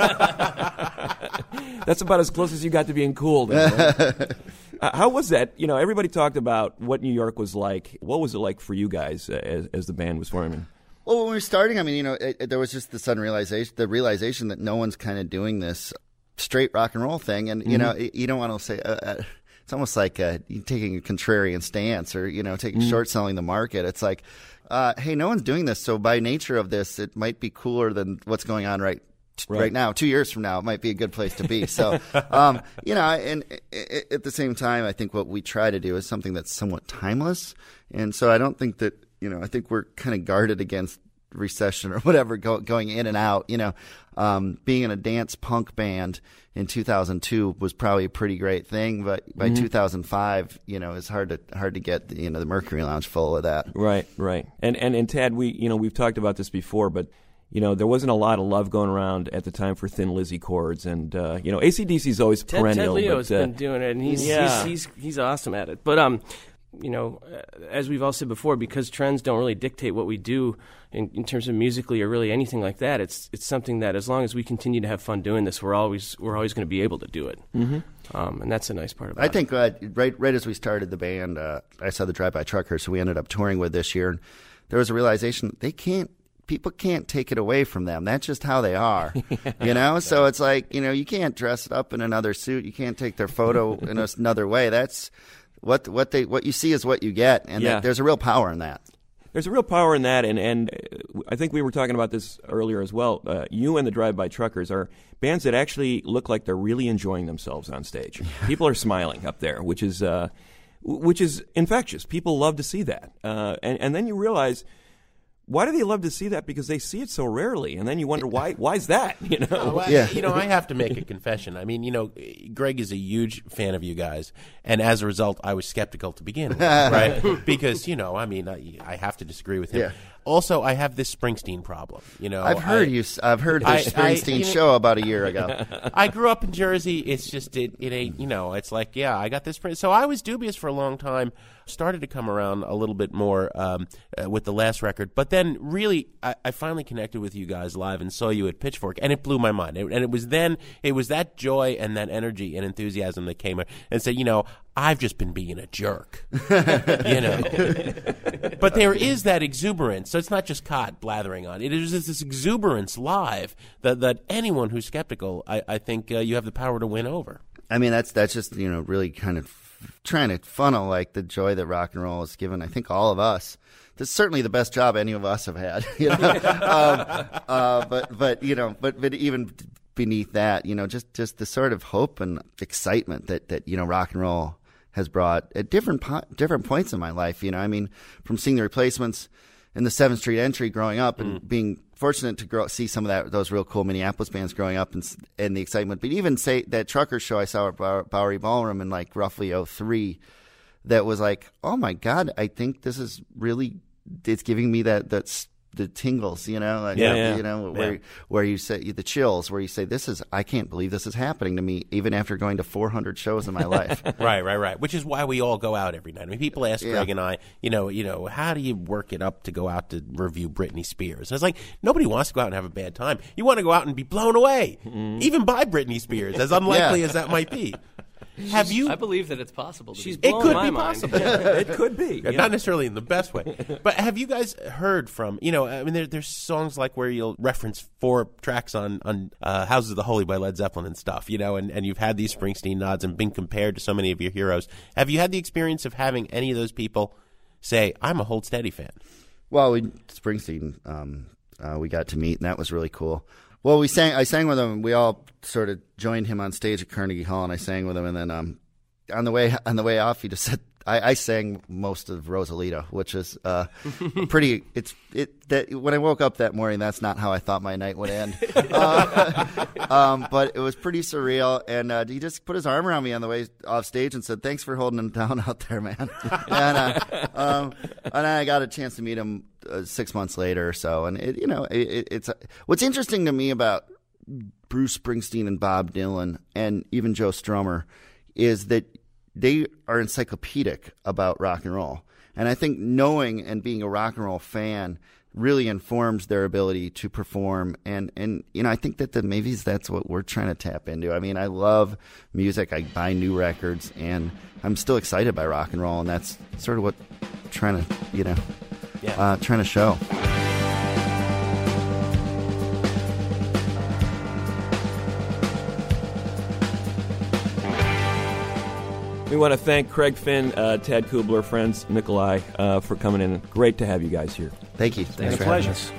Speaker 6: That's about as close as you got to being cool. Then, right? uh, how was that? You know, everybody talked about what New York was like. What was it like for you guys uh, as, as the band was forming?
Speaker 4: Well, when we were starting, I mean, you know, it, it, there was just the sudden realization, the realization that no one's kind of doing this straight rock and roll thing, and you
Speaker 6: Mhm.
Speaker 4: know, you, you don't want to say uh, uh, it's almost like uh, you taking a contrarian stance, or you know, taking
Speaker 6: Mhm.
Speaker 4: short selling the market. It's like, uh, hey, no one's doing this, so by nature of this, it might be cooler than what's going on right.
Speaker 6: Right.
Speaker 4: Right now, two years from now, it might be a good place to be. So, um, you know, and uh, at the same time, I think what we try to do is something that's somewhat timeless. And so I don't think that, you know, I think we're kind of guarded against recession or whatever go, going in and out. You know, um, being in a dance punk band in two thousand two was probably a pretty great thing. But by
Speaker 6: Mhm.
Speaker 4: two thousand five, you know, it's hard to hard to get, you know, the Mercury Lounge full of that.
Speaker 6: Right, right. And, and, and Tad, we, you know, we've talked about this before, but you know, there wasn't a lot of love going around at the time for Thin Lizzy chords, and uh, you know, A C D C is always
Speaker 11: Ted,
Speaker 6: perennial.
Speaker 11: Ted Leo's
Speaker 6: but, uh,
Speaker 11: been doing it, and he's,
Speaker 6: yeah.
Speaker 11: he's he's he's awesome at it. But um, you know, uh, as we've all said before, because trends don't really dictate what we do in, in terms of musically or really anything like that. It's it's something that as long as we continue to have fun doing this, we're always we're always going to be able to do it.
Speaker 6: Mhm.
Speaker 11: Um, and that's a nice part about
Speaker 4: I
Speaker 11: it.
Speaker 4: think uh, right right as we started the band, uh, I saw the Drive By Truckers, who we ended up touring with this year, and there was a realization they can't people can't take it away from them. That's just how they are, you know? So it's like, you know, you can't dress it up in another suit. You can't take their photo in another way. That's what what they what you see is what you get, and
Speaker 6: Yeah.
Speaker 4: th- there's a real power in that.
Speaker 6: There's a real power in that, and, and uh, I think we were talking about this earlier as well. Uh, you and the Drive-By Truckers are bands that actually look like they're really enjoying themselves on stage. People are smiling up there, which is uh, w- which is infectious. People love to see that, uh, and and then you realize, why do they love to see that? Because they see it so rarely, and then you wonder why. Why is that? You know,
Speaker 5: Well, I- You know, I have to make a confession. I mean, you know, Greg is a huge fan of you guys, and as a result, I was skeptical to begin with, right? Because you know, I mean, I, I have to disagree with him.
Speaker 4: Yeah.
Speaker 5: Also, I have this Springsteen problem. You know,
Speaker 4: I've heard
Speaker 5: I,
Speaker 4: you. s- I've heard the
Speaker 5: I- I-
Speaker 4: Springsteen
Speaker 5: you know-
Speaker 4: show about a year ago.
Speaker 5: I grew up in Jersey. It's just it, it ain't, you know, it's like, yeah, I got this. Pr- so I was dubious for a long time. Started to come around a little bit more um, uh, with the last record, but then really, I, I finally connected with you guys live and saw you at Pitchfork, and it blew my mind. It, and it was then, it was that joy and that energy and enthusiasm that came and said, you know, I've just been being a jerk, you know. But there is that exuberance, so it's not just Cod blathering on. It is this exuberance live that that anyone who's skeptical, I, I think uh, you have the power to win over.
Speaker 4: I mean, that's that's just, you know, really kind of trying to funnel like the joy that rock and roll has given, I think, all of us. That's certainly the best job any of us have had. You know, um, uh, but but you know, but but even beneath that, you know, just just the sort of hope and excitement that that you know rock and roll has brought at different po- different points in my life. You know, I mean, from seeing the Replacements in the Seventh Street Entry growing up, and mm. being fortunate to grow, see some of that those real cool Minneapolis bands growing up, and, and the excitement. But even say that Trucker show I saw at Bow- Bowery Ballroom in like roughly oh three, that was like, oh my God, I think this is really, it's giving me that that's the tingles, you know, like,
Speaker 6: yeah, yeah.
Speaker 4: you know, where
Speaker 6: yeah.
Speaker 4: where you say the chills, where you say, this is, I can't believe this is happening to me, even after going to four hundred shows in my life.
Speaker 5: Right, right, right. Which is why we all go out every night. I mean, people ask
Speaker 4: Yeah.
Speaker 5: Greg and I, you know, you know, how do you work it up to go out to review Britney Spears? And it's like, nobody wants to go out and have a bad time. You want to go out and be blown away,
Speaker 6: Mm-hmm.
Speaker 5: even by Britney Spears, as unlikely
Speaker 4: Yeah.
Speaker 5: as that might be. Have you?
Speaker 12: I believe that it's possible. To
Speaker 11: She's
Speaker 12: be.
Speaker 5: It
Speaker 11: blowing
Speaker 5: could
Speaker 11: my
Speaker 5: be
Speaker 11: mind.
Speaker 5: possible.
Speaker 6: it could be.
Speaker 5: Yeah,
Speaker 6: yeah.
Speaker 5: Not necessarily in the best way. But have you guys heard from, you know, I mean, there, there's songs like where you'll reference four tracks on, on uh, Houses of the Holy by Led Zeppelin and stuff, you know, and, and you've had these Springsteen nods and been compared to so many of your heroes. Have you had the experience of having any of those people say, I'm a Hold Steady fan?
Speaker 4: Well, we Springsteen, um, uh, we got to meet, and that was really cool. Well, we sang. I sang with him. We all sort of joined him on stage at Carnegie Hall, and I sang with him. And then um, on the way on the way off, he just said, I, I sang most of Rosalita, which is uh, pretty. It's it that when I woke up that morning, that's not how I thought my night would end. uh, um, but it was pretty surreal, and uh, he just put his arm around me on the way off stage and said, "Thanks for holding him down out there, man." and uh, um, and I got a chance to meet him uh, six months later or so, and it, you know, it, it, it's uh, what's interesting to me about Bruce Springsteen and Bob Dylan and even Joe Strummer is that they are encyclopedic about rock and roll. And I think knowing and being a rock and roll fan really informs their ability to perform. And, and you know, I think that the, maybe that's what we're trying to tap into. I mean, I love music. I buy new records, and I'm still excited by rock and roll. And that's sort of what I'm trying to, you know,
Speaker 5: Yeah.
Speaker 4: uh, trying to show.
Speaker 6: We want to thank Craig Finn, uh, Tad Kubler, friends, Nikolai, uh, for coming in. Great to have you guys here.
Speaker 4: Thank you.
Speaker 6: Been
Speaker 4: Thanks
Speaker 6: a
Speaker 4: for having
Speaker 6: pleasure.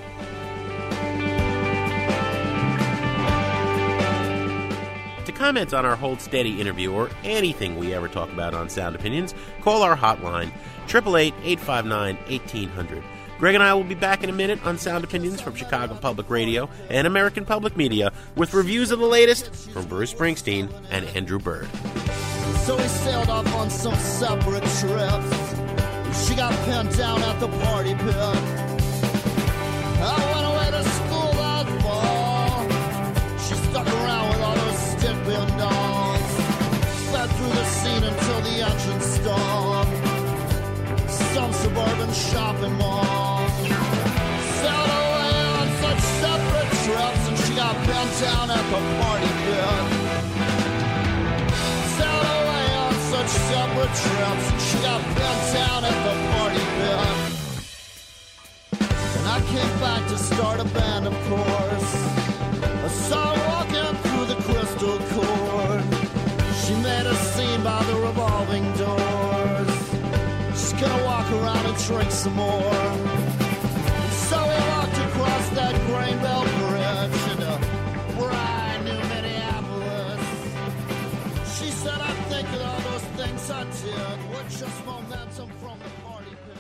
Speaker 4: us.
Speaker 5: To comment on our Hold Steady interview or anything we ever talk about on Sound Opinions, call our hotline, eight eight eight, eight five nine, one eight zero zero. Greg and I will be back in a minute on Sound Opinions from Chicago Public Radio and American Public Media with reviews of the latest from Bruce Springsteen and Andrew Bird.
Speaker 10: So we sailed off on some separate trips. She got pinned down at the party pit. I went away to school that fall. She stuck around with all those stick pin dolls. Sped through the scene until the engine stopped. Some suburban shopping mall. Sailed away on such separate trips, and she got pinned down at the party pit. Such separate trips, and she got pinned down at the party pit. And I came back to start a band, of course. I saw her walking through the crystal court. She made a scene by the revolving doors. She's gonna walk around and drink some more. And so we walked across that grain belt bridge into brand new Minneapolis. She said, I think that all those things I did were just momentum from the party pit.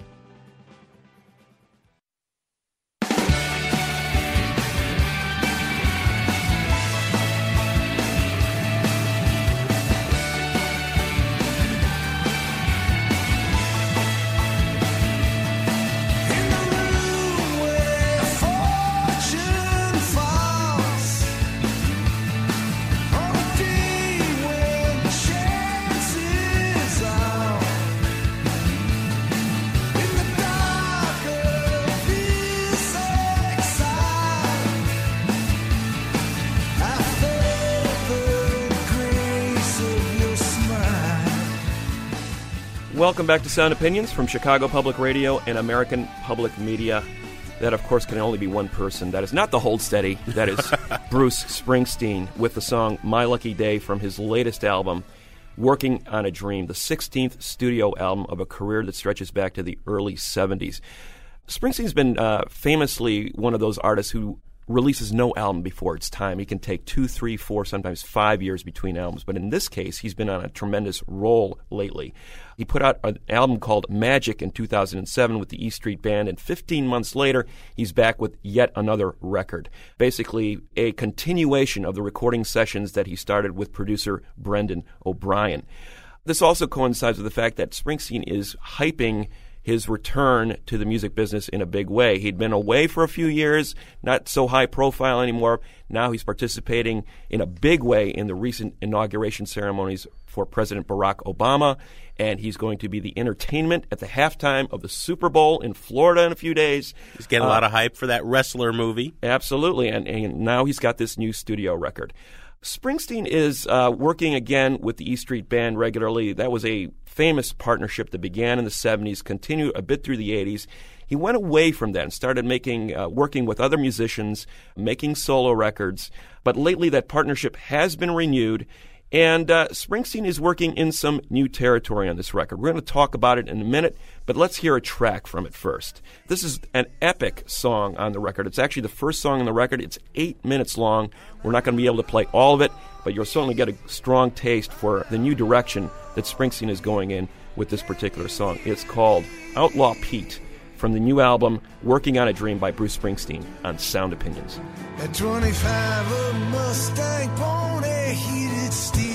Speaker 6: Welcome back to Sound Opinions from Chicago Public Radio and American Public Media. That, of course, can only be one person. That is not the Hold Steady. That is Bruce Springsteen with the song My Lucky Day from his latest album, Working on a Dream, the sixteenth studio album of a career that stretches back to the early seventies. Springsteen's been uh, famously one of those artists who releases no album before its time. He can take two, three, four, sometimes five years between albums. But in this case, he's been on a tremendous roll lately. He put out an album called Magic in two thousand seven with the E Street Band, and fifteen months later, he's back with yet another record. Basically, a continuation of the recording sessions that he started with producer Brendan O'Brien. This also coincides with the fact that Springsteen is hyping his return to the music business in a big way. He'd been away for a few years, not so high profile anymore. Now he's participating in a big way in the recent inauguration ceremonies for President Barack Obama, and he's going to be the entertainment at the halftime of the Super Bowl in Florida in a few days.
Speaker 5: He's getting uh, a lot of hype for that wrestler movie.
Speaker 6: Absolutely, and, and now he's got this new studio record. Springsteen is uh, working again with the E Street Band regularly. That was a famous partnership that began in the seventies, continued a bit through the eighties. He went away from that and started making, uh, working with other musicians, making solo records. But lately that partnership has been renewed, and uh, Springsteen is working in some new territory on this record. We're going to talk about it in a minute, but let's hear a track from it first. This is an epic song on the record. It's actually the first song on the record. It's eight minutes long. We're not going to be able to play all of it, but you'll certainly get a strong taste for the new direction that Springsteen is going in with this particular song. It's called Outlaw Pete from the new album Working on a Dream by Bruce Springsteen on Sound Opinions.
Speaker 10: At twenty-five, a Mustang pony, heated steel.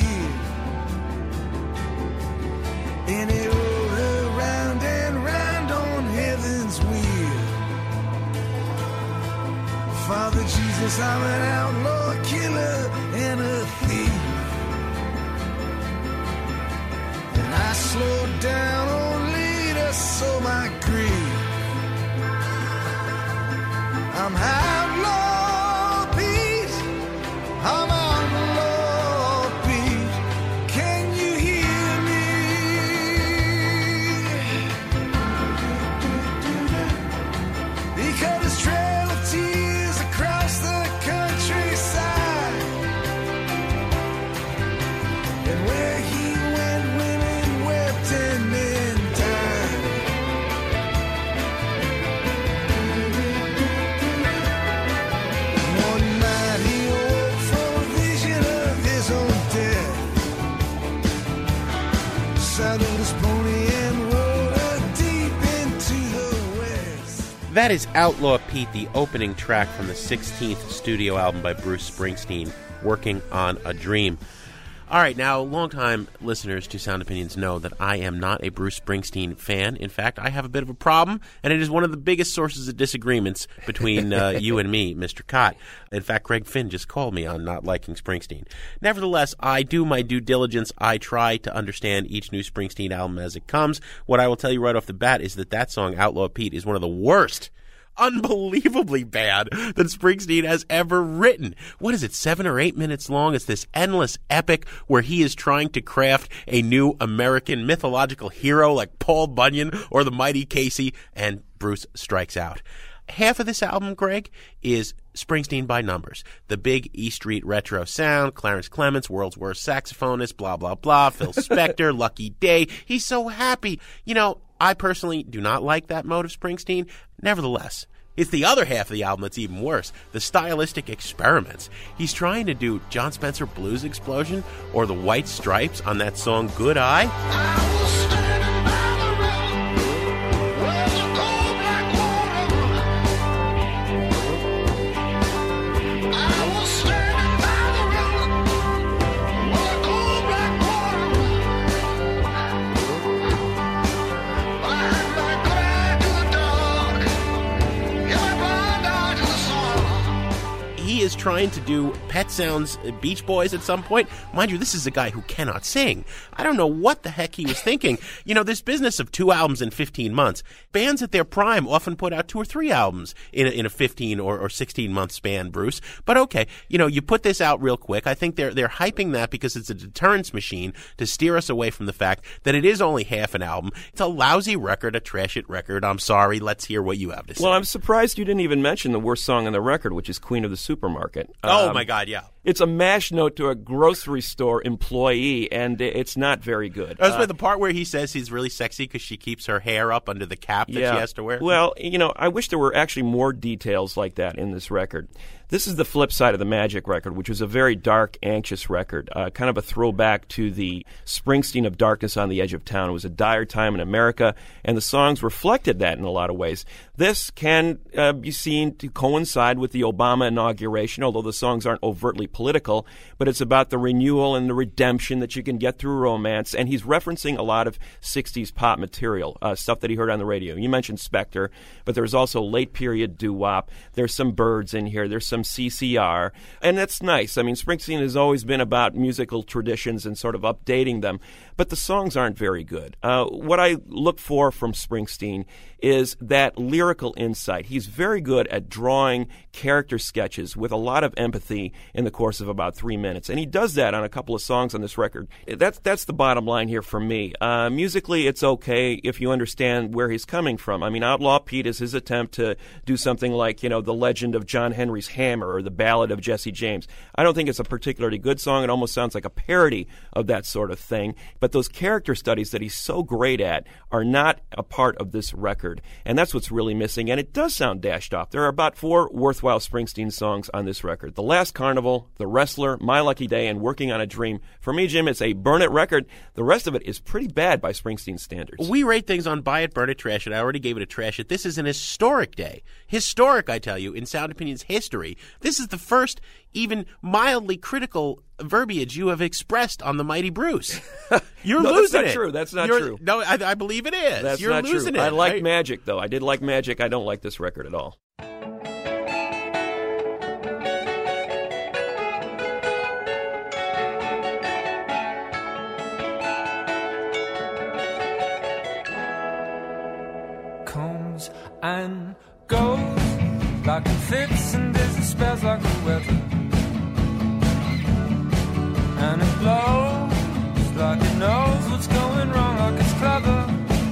Speaker 10: And it rolled around and round on heaven's wheel. Father Jesus, I'm an outlaw killer and a thief. And I slowed down only to sow my grief. I'm outlaw Pete. I'm outlaw Pete. Can you hear me? Because this trail of tears across the countryside, and where he went, women wept and men died. One night he awoke from a vision of his own death. Saddled his pony and rode her deep into the west.
Speaker 5: That is Outlaw Pete, the opening track from the sixteenth studio album by Bruce Springsteen, Working on a Dream. All right, now, longtime listeners to Sound Opinions know that I am not a Bruce Springsteen fan. In fact, I have a bit of a problem, and it is one of the biggest sources of disagreements between uh, you and me, Mister Cott. In fact, Greg Finn just called me on not liking Springsteen. Nevertheless, I do my due diligence. I try to understand each new Springsteen album as it comes. What I will tell you right off the bat is that that song, Outlaw Pete, is one of the worst, unbelievably bad, that Springsteen has ever written. What is it, seven or eight minutes long? It's this endless epic where he is trying to craft a new American mythological hero like Paul Bunyan or the mighty Casey, and Bruce strikes out. Half of this album, Greg, is Springsteen by numbers. The big E Street retro sound, Clarence Clements, world's worst saxophonist, blah, blah, blah, Phil Spector, Lucky Day. He's so happy. You know, I personally do not like that mode of Springsteen. Nevertheless, it's the other half of the album that's even worse, the stylistic experiments. He's trying to do John Spencer Blues Explosion or the White Stripes on that song Good Eye. Is trying to do Pet Sounds Beach Boys at some point. Mind you, this is a guy who cannot sing. I don't know what the heck he was thinking. You know, this business of two albums in fifteen months, bands at their prime often put out two or three albums in a, in a fifteen or, or sixteen month span, Bruce. But okay, you know, you put this out real quick. I think they're they're hyping that because it's a deterrence machine to steer us away from the fact that it is only half an album. It's a lousy record, a trash it record. I'm sorry. Let's hear what you have to say.
Speaker 6: Well, I'm surprised you didn't even mention the worst song on the record, which is Queen of the Supermarket.
Speaker 5: Oh,
Speaker 6: um,
Speaker 5: my God, yeah.
Speaker 6: It's a mash note to a grocery store employee, and it's not very good.
Speaker 5: That's
Speaker 6: uh,
Speaker 5: the part where he says he's really sexy because she keeps her hair up under the cap that
Speaker 6: yeah.
Speaker 5: she has to wear.
Speaker 6: Well, you know, I wish there were actually more details like that in this record. This is the flip side of the Magic record, which was a very dark, anxious record, uh, kind of a throwback to the Springsteen of Darkness on the Edge of Town. It was a dire time in America, and the songs reflected that in a lot of ways. This can uh, be seen to coincide with the Obama inauguration, although the songs aren't overtly political, but it's about the renewal and the redemption that you can get through romance, and he's referencing a lot of sixties pop material, uh, stuff that he heard on the radio. You mentioned Spector, but there's also late-period doo-wop. There's some Byrds in here. There's some C C R, and that's nice. I mean, Springsteen has always been about musical traditions and sort of updating them, but the songs aren't very good. Uh, what I look for from Springsteen is that lyrical insight. He's very good at drawing character sketches with a lot of empathy in the course of about three minutes, and he does that on a couple of songs on this record. That's that's the bottom line here for me. Uh, musically, it's okay if you understand where he's coming from. I mean, Outlaw Pete is his attempt to do something like, you know, The Legend of John Henry's Hammer or The Ballad of Jesse James. I don't think it's a particularly good song. It almost sounds like a parody of that sort of thing, but those character studies that he's so great at are not a part of this record. And that's what's really missing, and it does sound dashed off. There are about four worthwhile Springsteen songs on this record. The Last Carnival, The Wrestler, My Lucky Day, and Working on a Dream. For me, Jim, it's a burn it record. The rest of it is pretty bad by Springsteen standards.
Speaker 5: We rate things on buy it, burn it, trash it. I already gave it a trash it. This is an historic day. Historic, I tell you, in Sound Opinions history. This is the first even mildly critical verbiage you have expressed on the Mighty Bruce. You're
Speaker 6: no,
Speaker 5: losing
Speaker 6: that's not
Speaker 5: it.
Speaker 6: true. That's not
Speaker 5: You're,
Speaker 6: true.
Speaker 5: No, I, I believe it is.
Speaker 6: That's
Speaker 5: You're
Speaker 6: not
Speaker 5: losing
Speaker 6: true.
Speaker 5: it.
Speaker 6: I like
Speaker 5: I,
Speaker 6: Magic, though. I did like Magic. I don't like this record at all.
Speaker 9: Comes and goes like it fits and dizzy spells like the weather, and it blows like it knows what's going wrong, like it's clever.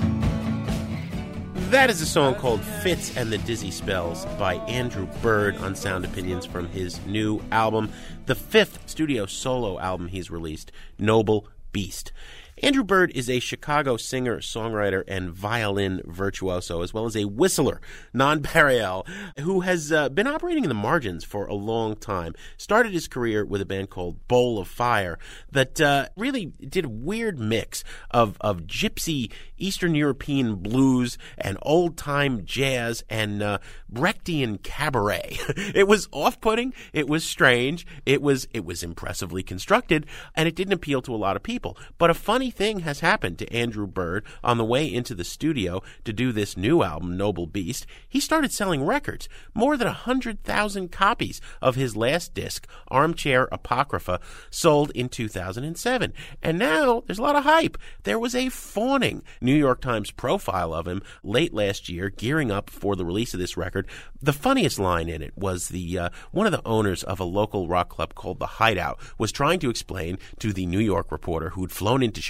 Speaker 5: That is a song called Fitz and the Dizzy Spells by Andrew Bird on Sound Opinions from his new album, the fifth studio solo album he's released, Noble Beast. Andrew Bird is a Chicago singer, songwriter, and violin virtuoso, as well as a whistler, non-pareil, who has uh, been operating in the margins for a long time. Started his career with a band called Bowl of Fire that uh, really did a weird mix of, of gypsy Eastern European blues and old-time jazz and uh, Brechtian cabaret. It was off-putting, it was strange, it was it was impressively constructed, and it didn't appeal to a lot of people. But a funny thing has happened to Andrew Bird on the way into the studio to do this new album, Noble Beast. He started selling records, more than one hundred thousand copies of his last disc, Armchair Apocrypha, sold in two thousand seven. And now there's a lot of hype. There was a fawning New York Times profile of him late last year, gearing up for the release of this record. The funniest line in it was the uh, one of the owners of a local rock club called The Hideout was trying to explain to the New York reporter who'd flown into Chicago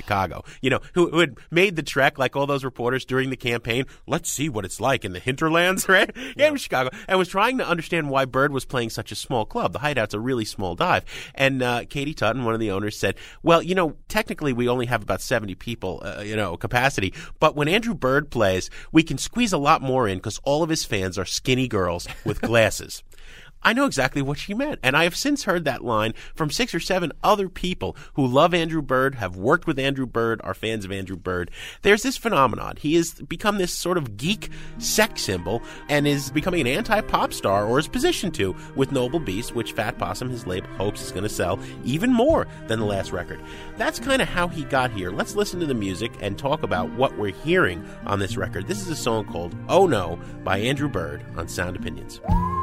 Speaker 5: Chicago, you know, who, who had made the trek like all those reporters during the campaign. Let's see what it's like in the hinterlands, right? Yeah, in Chicago, and was trying to understand why Bird was playing such a small club. The Hideout's a really small dive. And uh, Katie Tutton, one of the owners, said, well, you know, technically we only have about seventy people, uh, you know, capacity. But when Andrew Bird plays, we can squeeze a lot more in because all of his fans are skinny girls with glasses. I know exactly what she meant, and I have since heard that line from six or seven other people who love Andrew Bird, have worked with Andrew Bird, are fans of Andrew Bird. There's this phenomenon. He has become this sort of geek sex symbol and is becoming an anti-pop star, or is positioned to, with Noble Beast, which Fat Possum, his label, hopes is going to sell even more than the last record. That's kind of how he got here. Let's listen to the music and talk about what we're hearing on this record. This is a song called Oh No by Andrew Bird on Sound Opinions.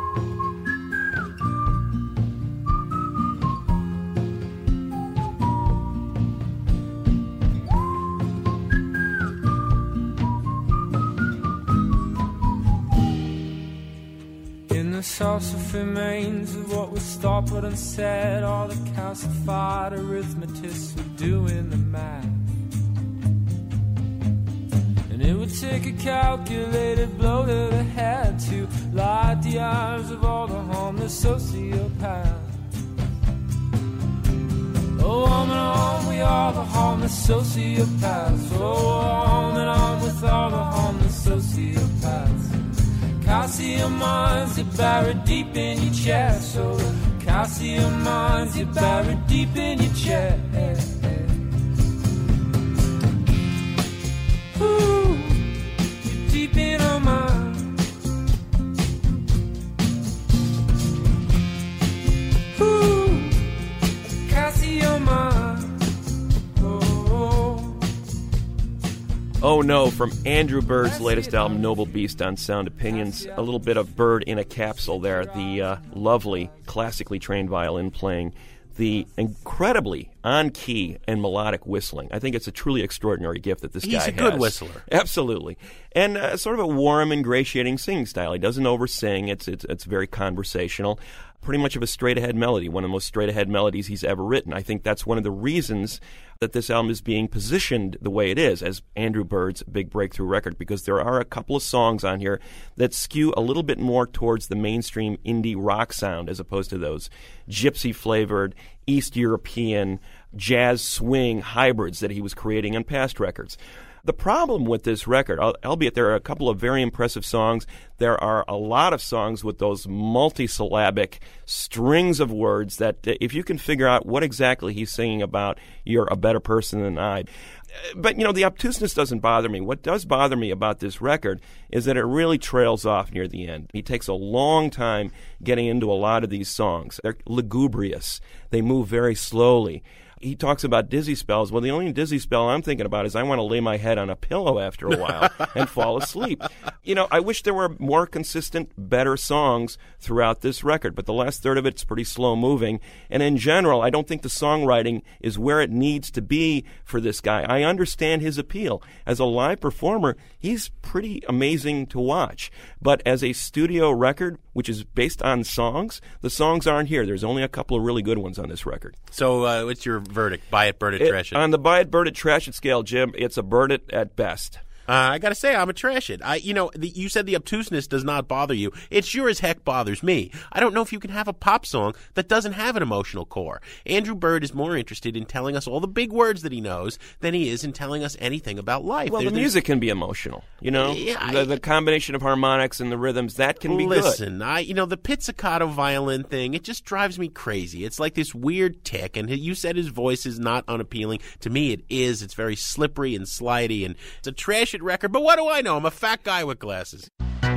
Speaker 9: The saucer remains of what was thought but unsaid. All the calcified arithmetists were doing the math, and it would take a calculated blow to the head to light the eyes of all the homeless sociopaths. Oh, on and on we are the homeless sociopaths. Oh, on and on with all the homeless sociopaths. Calcium mines you buried deep in your chest. So the calcium mines you buried deep in your chest. Ooh, you're deep in our minds. Ooh, calcium mines. Oh,
Speaker 6: Oh No from Andrew Bird's latest album, Noble Beast, on Sound Opinions. A little bit of Bird in a capsule there. The uh, lovely, classically trained violin playing. The incredibly on-key and melodic whistling. I think it's a truly extraordinary gift that this
Speaker 5: He's
Speaker 6: guy has.
Speaker 5: He's a good whistler.
Speaker 6: Absolutely. And uh, sort of a warm, ingratiating singing style. He doesn't oversing. It's, it's, it's very conversational. Pretty much of a straight-ahead melody, one of the most straight-ahead melodies he's ever written. I think that's one of the reasons that this album is being positioned the way it is as Andrew Bird's big breakthrough record, because there are a couple of songs on here that skew a little bit more towards the mainstream indie rock sound as opposed to those gypsy-flavored, East European, jazz swing hybrids that he was creating on past records. The problem with this record, albeit there are a couple of very impressive songs, there are a lot of songs with those multisyllabic strings of words that if you can figure out what exactly he's singing about, you're a better person than I. But, you know, the obtuseness doesn't bother me. What does bother me about this record is that it really trails off near the end. He takes a long time getting into a lot of these songs. They're lugubrious. They move very slowly. He talks about dizzy spells. Well, the only dizzy spell I'm thinking about is I want to lay my head on a pillow after a while and fall asleep. You know, I wish there were more consistent, better songs throughout this record, but the last third of it's pretty slow-moving. And in general, I don't think the songwriting is where it needs to be for this guy. I understand his appeal. As a live performer, he's pretty amazing to watch. But as a studio record, which is based on songs, the songs aren't here. There's only a couple of really good ones on this record.
Speaker 5: So uh, what's your verdict? Buy it, burn it,
Speaker 6: it,
Speaker 5: trash it.
Speaker 6: On the buy it, burn it, trash it scale, Jim, it's a burn it at best.
Speaker 5: Uh, I got to say, I'm a trash it. I, you know, the, you said the obtuseness does not bother you. It sure as heck bothers me. I don't know if you can have a pop song that doesn't have an emotional core. Andrew Bird is more interested in telling us all the big words that he knows than he is in telling us anything about life.
Speaker 6: Well,
Speaker 5: there,
Speaker 6: the music can be emotional, you know?
Speaker 5: Yeah, I,
Speaker 6: the, the combination of harmonics and the rhythms, that can be
Speaker 5: listen,
Speaker 6: good.
Speaker 5: Listen, I, you know, the pizzicato violin thing, it just drives me crazy. It's like this weird tick, and you said his voice is not unappealing. To me, it is. It's very slippery and slidey, and it's a trash it record, but what do I I know, I'm a fat guy with glasses.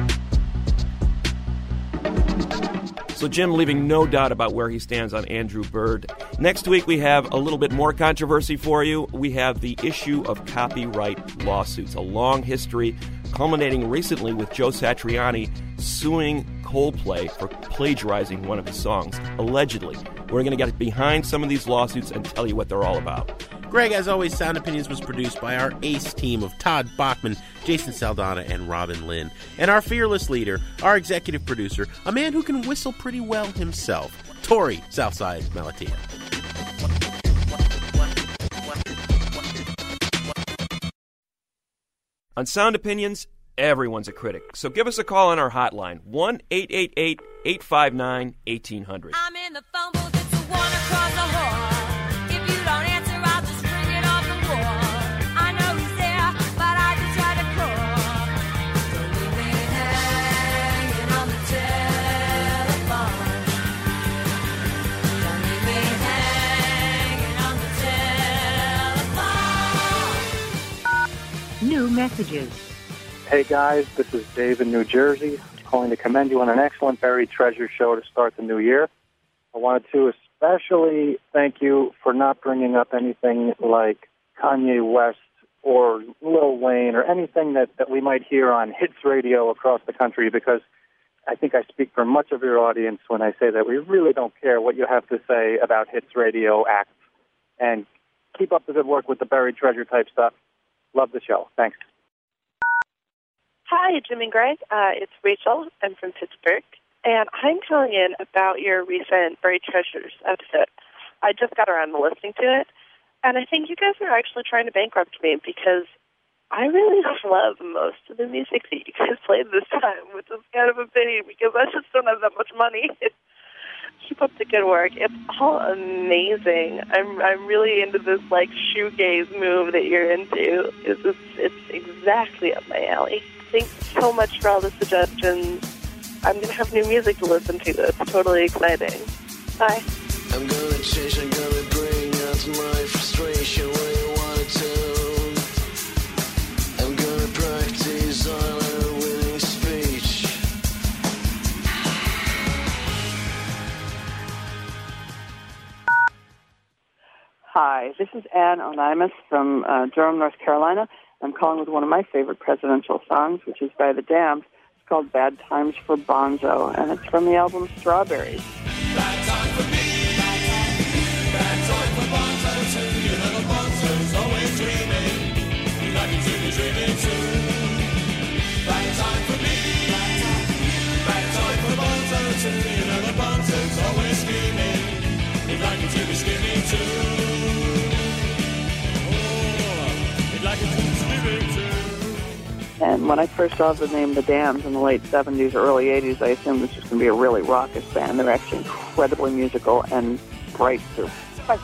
Speaker 6: So Jim leaving no doubt about where he stands on Andrew Bird. Next week we have a little bit more controversy for you. We have the issue of copyright lawsuits, a long history culminating recently with Joe Satriani suing Coldplay for plagiarizing one of his songs, allegedly. We're going to get behind some of these lawsuits and tell you what they're all about.
Speaker 5: Greg, as always, Sound Opinions was produced by our ace team of Todd Bachman, Jason Saldana, and Robin Lynn. And our fearless leader, our executive producer, a man who can whistle pretty well himself, Tori Southside Malatia.
Speaker 6: On Sound Opinions, everyone's a critic. So give us a call on our hotline, one eight eight eight, eight five nine, eighteen hundred.
Speaker 8: I'm in the phone booth, it's a one across the hall. If you don't answer, I'll just ring it off the wall. I know he's there, but I just try to call. Don't leave me hanging on the telephone. Don't leave me hanging on the telephone.
Speaker 13: New messages.
Speaker 14: Hey guys, this is Dave in New Jersey, calling to commend you on an excellent Buried Treasure show to start the new year. I wanted to especially thank you for not bringing up anything like Kanye West or Lil Wayne or anything that, that we might hear on hits radio across the country, because I think I speak for much of your audience when I say that we really don't care what you have to say about hits radio acts. And keep up the good work with the Buried Treasure type stuff. Love the show. Thanks.
Speaker 15: Hi, Jim and Greg. Uh, it's Rachel. I'm from Pittsburgh, and I'm calling in about your recent Buried Treasures episode. I just got around to listening to it, and I think you guys are actually trying to bankrupt me, because I really love most of the music that you guys played this time, which is kind of a pity, because I just don't have that much money. Keep up the good work. It's all amazing. I'm I'm really into this like shoegaze move that you're into. It's just, it's exactly up my alley. Thanks so much for all the suggestions. I'm gonna have new music to listen to. It's totally exciting. Bye.
Speaker 10: I'm gonna change, I'm gonna bring out my frustration where you want it to. I'm gonna practice on a winning speech.
Speaker 16: Hi, this is Ann Onimus from uh, Durham, North Carolina. I'm calling with one of my favorite presidential songs, which is by The Damned. It's called Bad Times for Bonzo, and it's from the album Strawberries.
Speaker 9: Bad time for me, bad time for Bonzo too. You know the Bonzo's always dreaming. We like you to be dreaming too. Bad time for me, bad time for Bonzo too. You know the Bonzo's always scheming. We like you to be scheming too. Oh, we'd like you to be scheming too.
Speaker 16: And when I first saw the name The Damned in the late seventies or early eighties, I assumed this was going to be a really raucous band. They're actually incredibly musical and bright, too. Bye.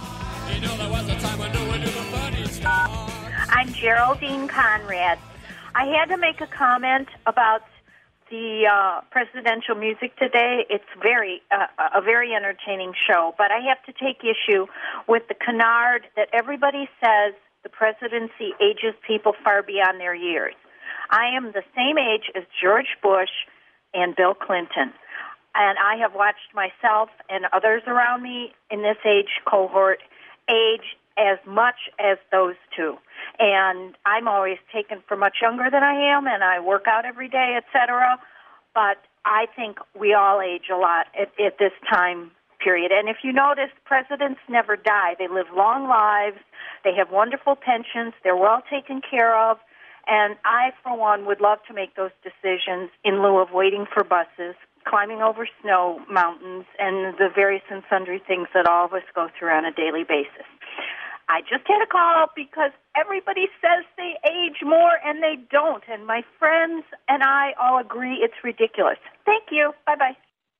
Speaker 17: I'm Geraldine Conrad. I had to make a comment about the uh, presidential music today. It's very uh, a very entertaining show, but I have to take issue with the canard that everybody says the presidency ages people far beyond their years. I am the same age as George Bush and Bill Clinton, and I have watched myself and others around me in this age cohort age as much as those two. And I'm always taken for much younger than I am, and I work out every day, et cetera. But I think we all age a lot at, at this time period. And if you notice, presidents never die. They live long lives. They have wonderful pensions. They're well taken care of. And I, for one, would love to make those decisions in lieu of waiting for buses, climbing over snow mountains, and the various and sundry things that all of us go through on a daily basis. I just had a call because everybody says they age more, and they don't. And my friends and I all agree it's ridiculous. Thank you. Bye-bye.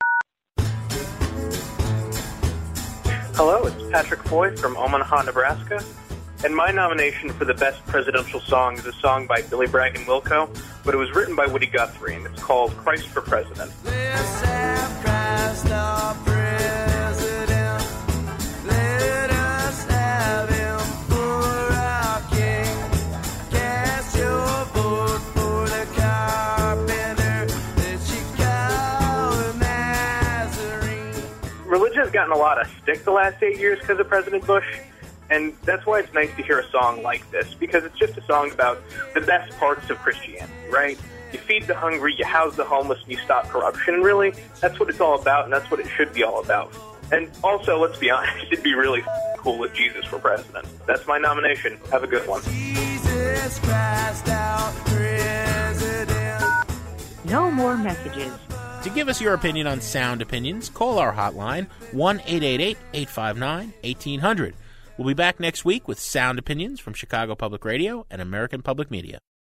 Speaker 18: Hello, it's Patrick Foy from Omaha, Nebraska. And my nomination for the best presidential song is a song by Billy Bragg and Wilco, but it was written by Woody Guthrie, and it's called Christ for President.
Speaker 10: Let's have Christ our president. Let us have him for our king. Cast your vote for the carpenter that Chicago Nazarene.
Speaker 18: Religion has gotten a lot of stick the last eight years because of President Bush. And that's why it's nice to hear a song like this, because it's just a song about the best parts of Christianity, right? You feed the hungry, you house the homeless, and you stop corruption. And really, that's what it's all about, and that's what it should be all about. And also, let's be honest, it'd be really cool if Jesus were president. That's my nomination. Have a good one.
Speaker 10: Jesus Christ, our president.
Speaker 13: No more messages.
Speaker 5: To give us your opinion on Sound Opinions, call our hotline, one eight eight eight, eight five nine, eighteen hundred. We'll be back next week with Sound Opinions from Chicago Public Radio and American Public Media.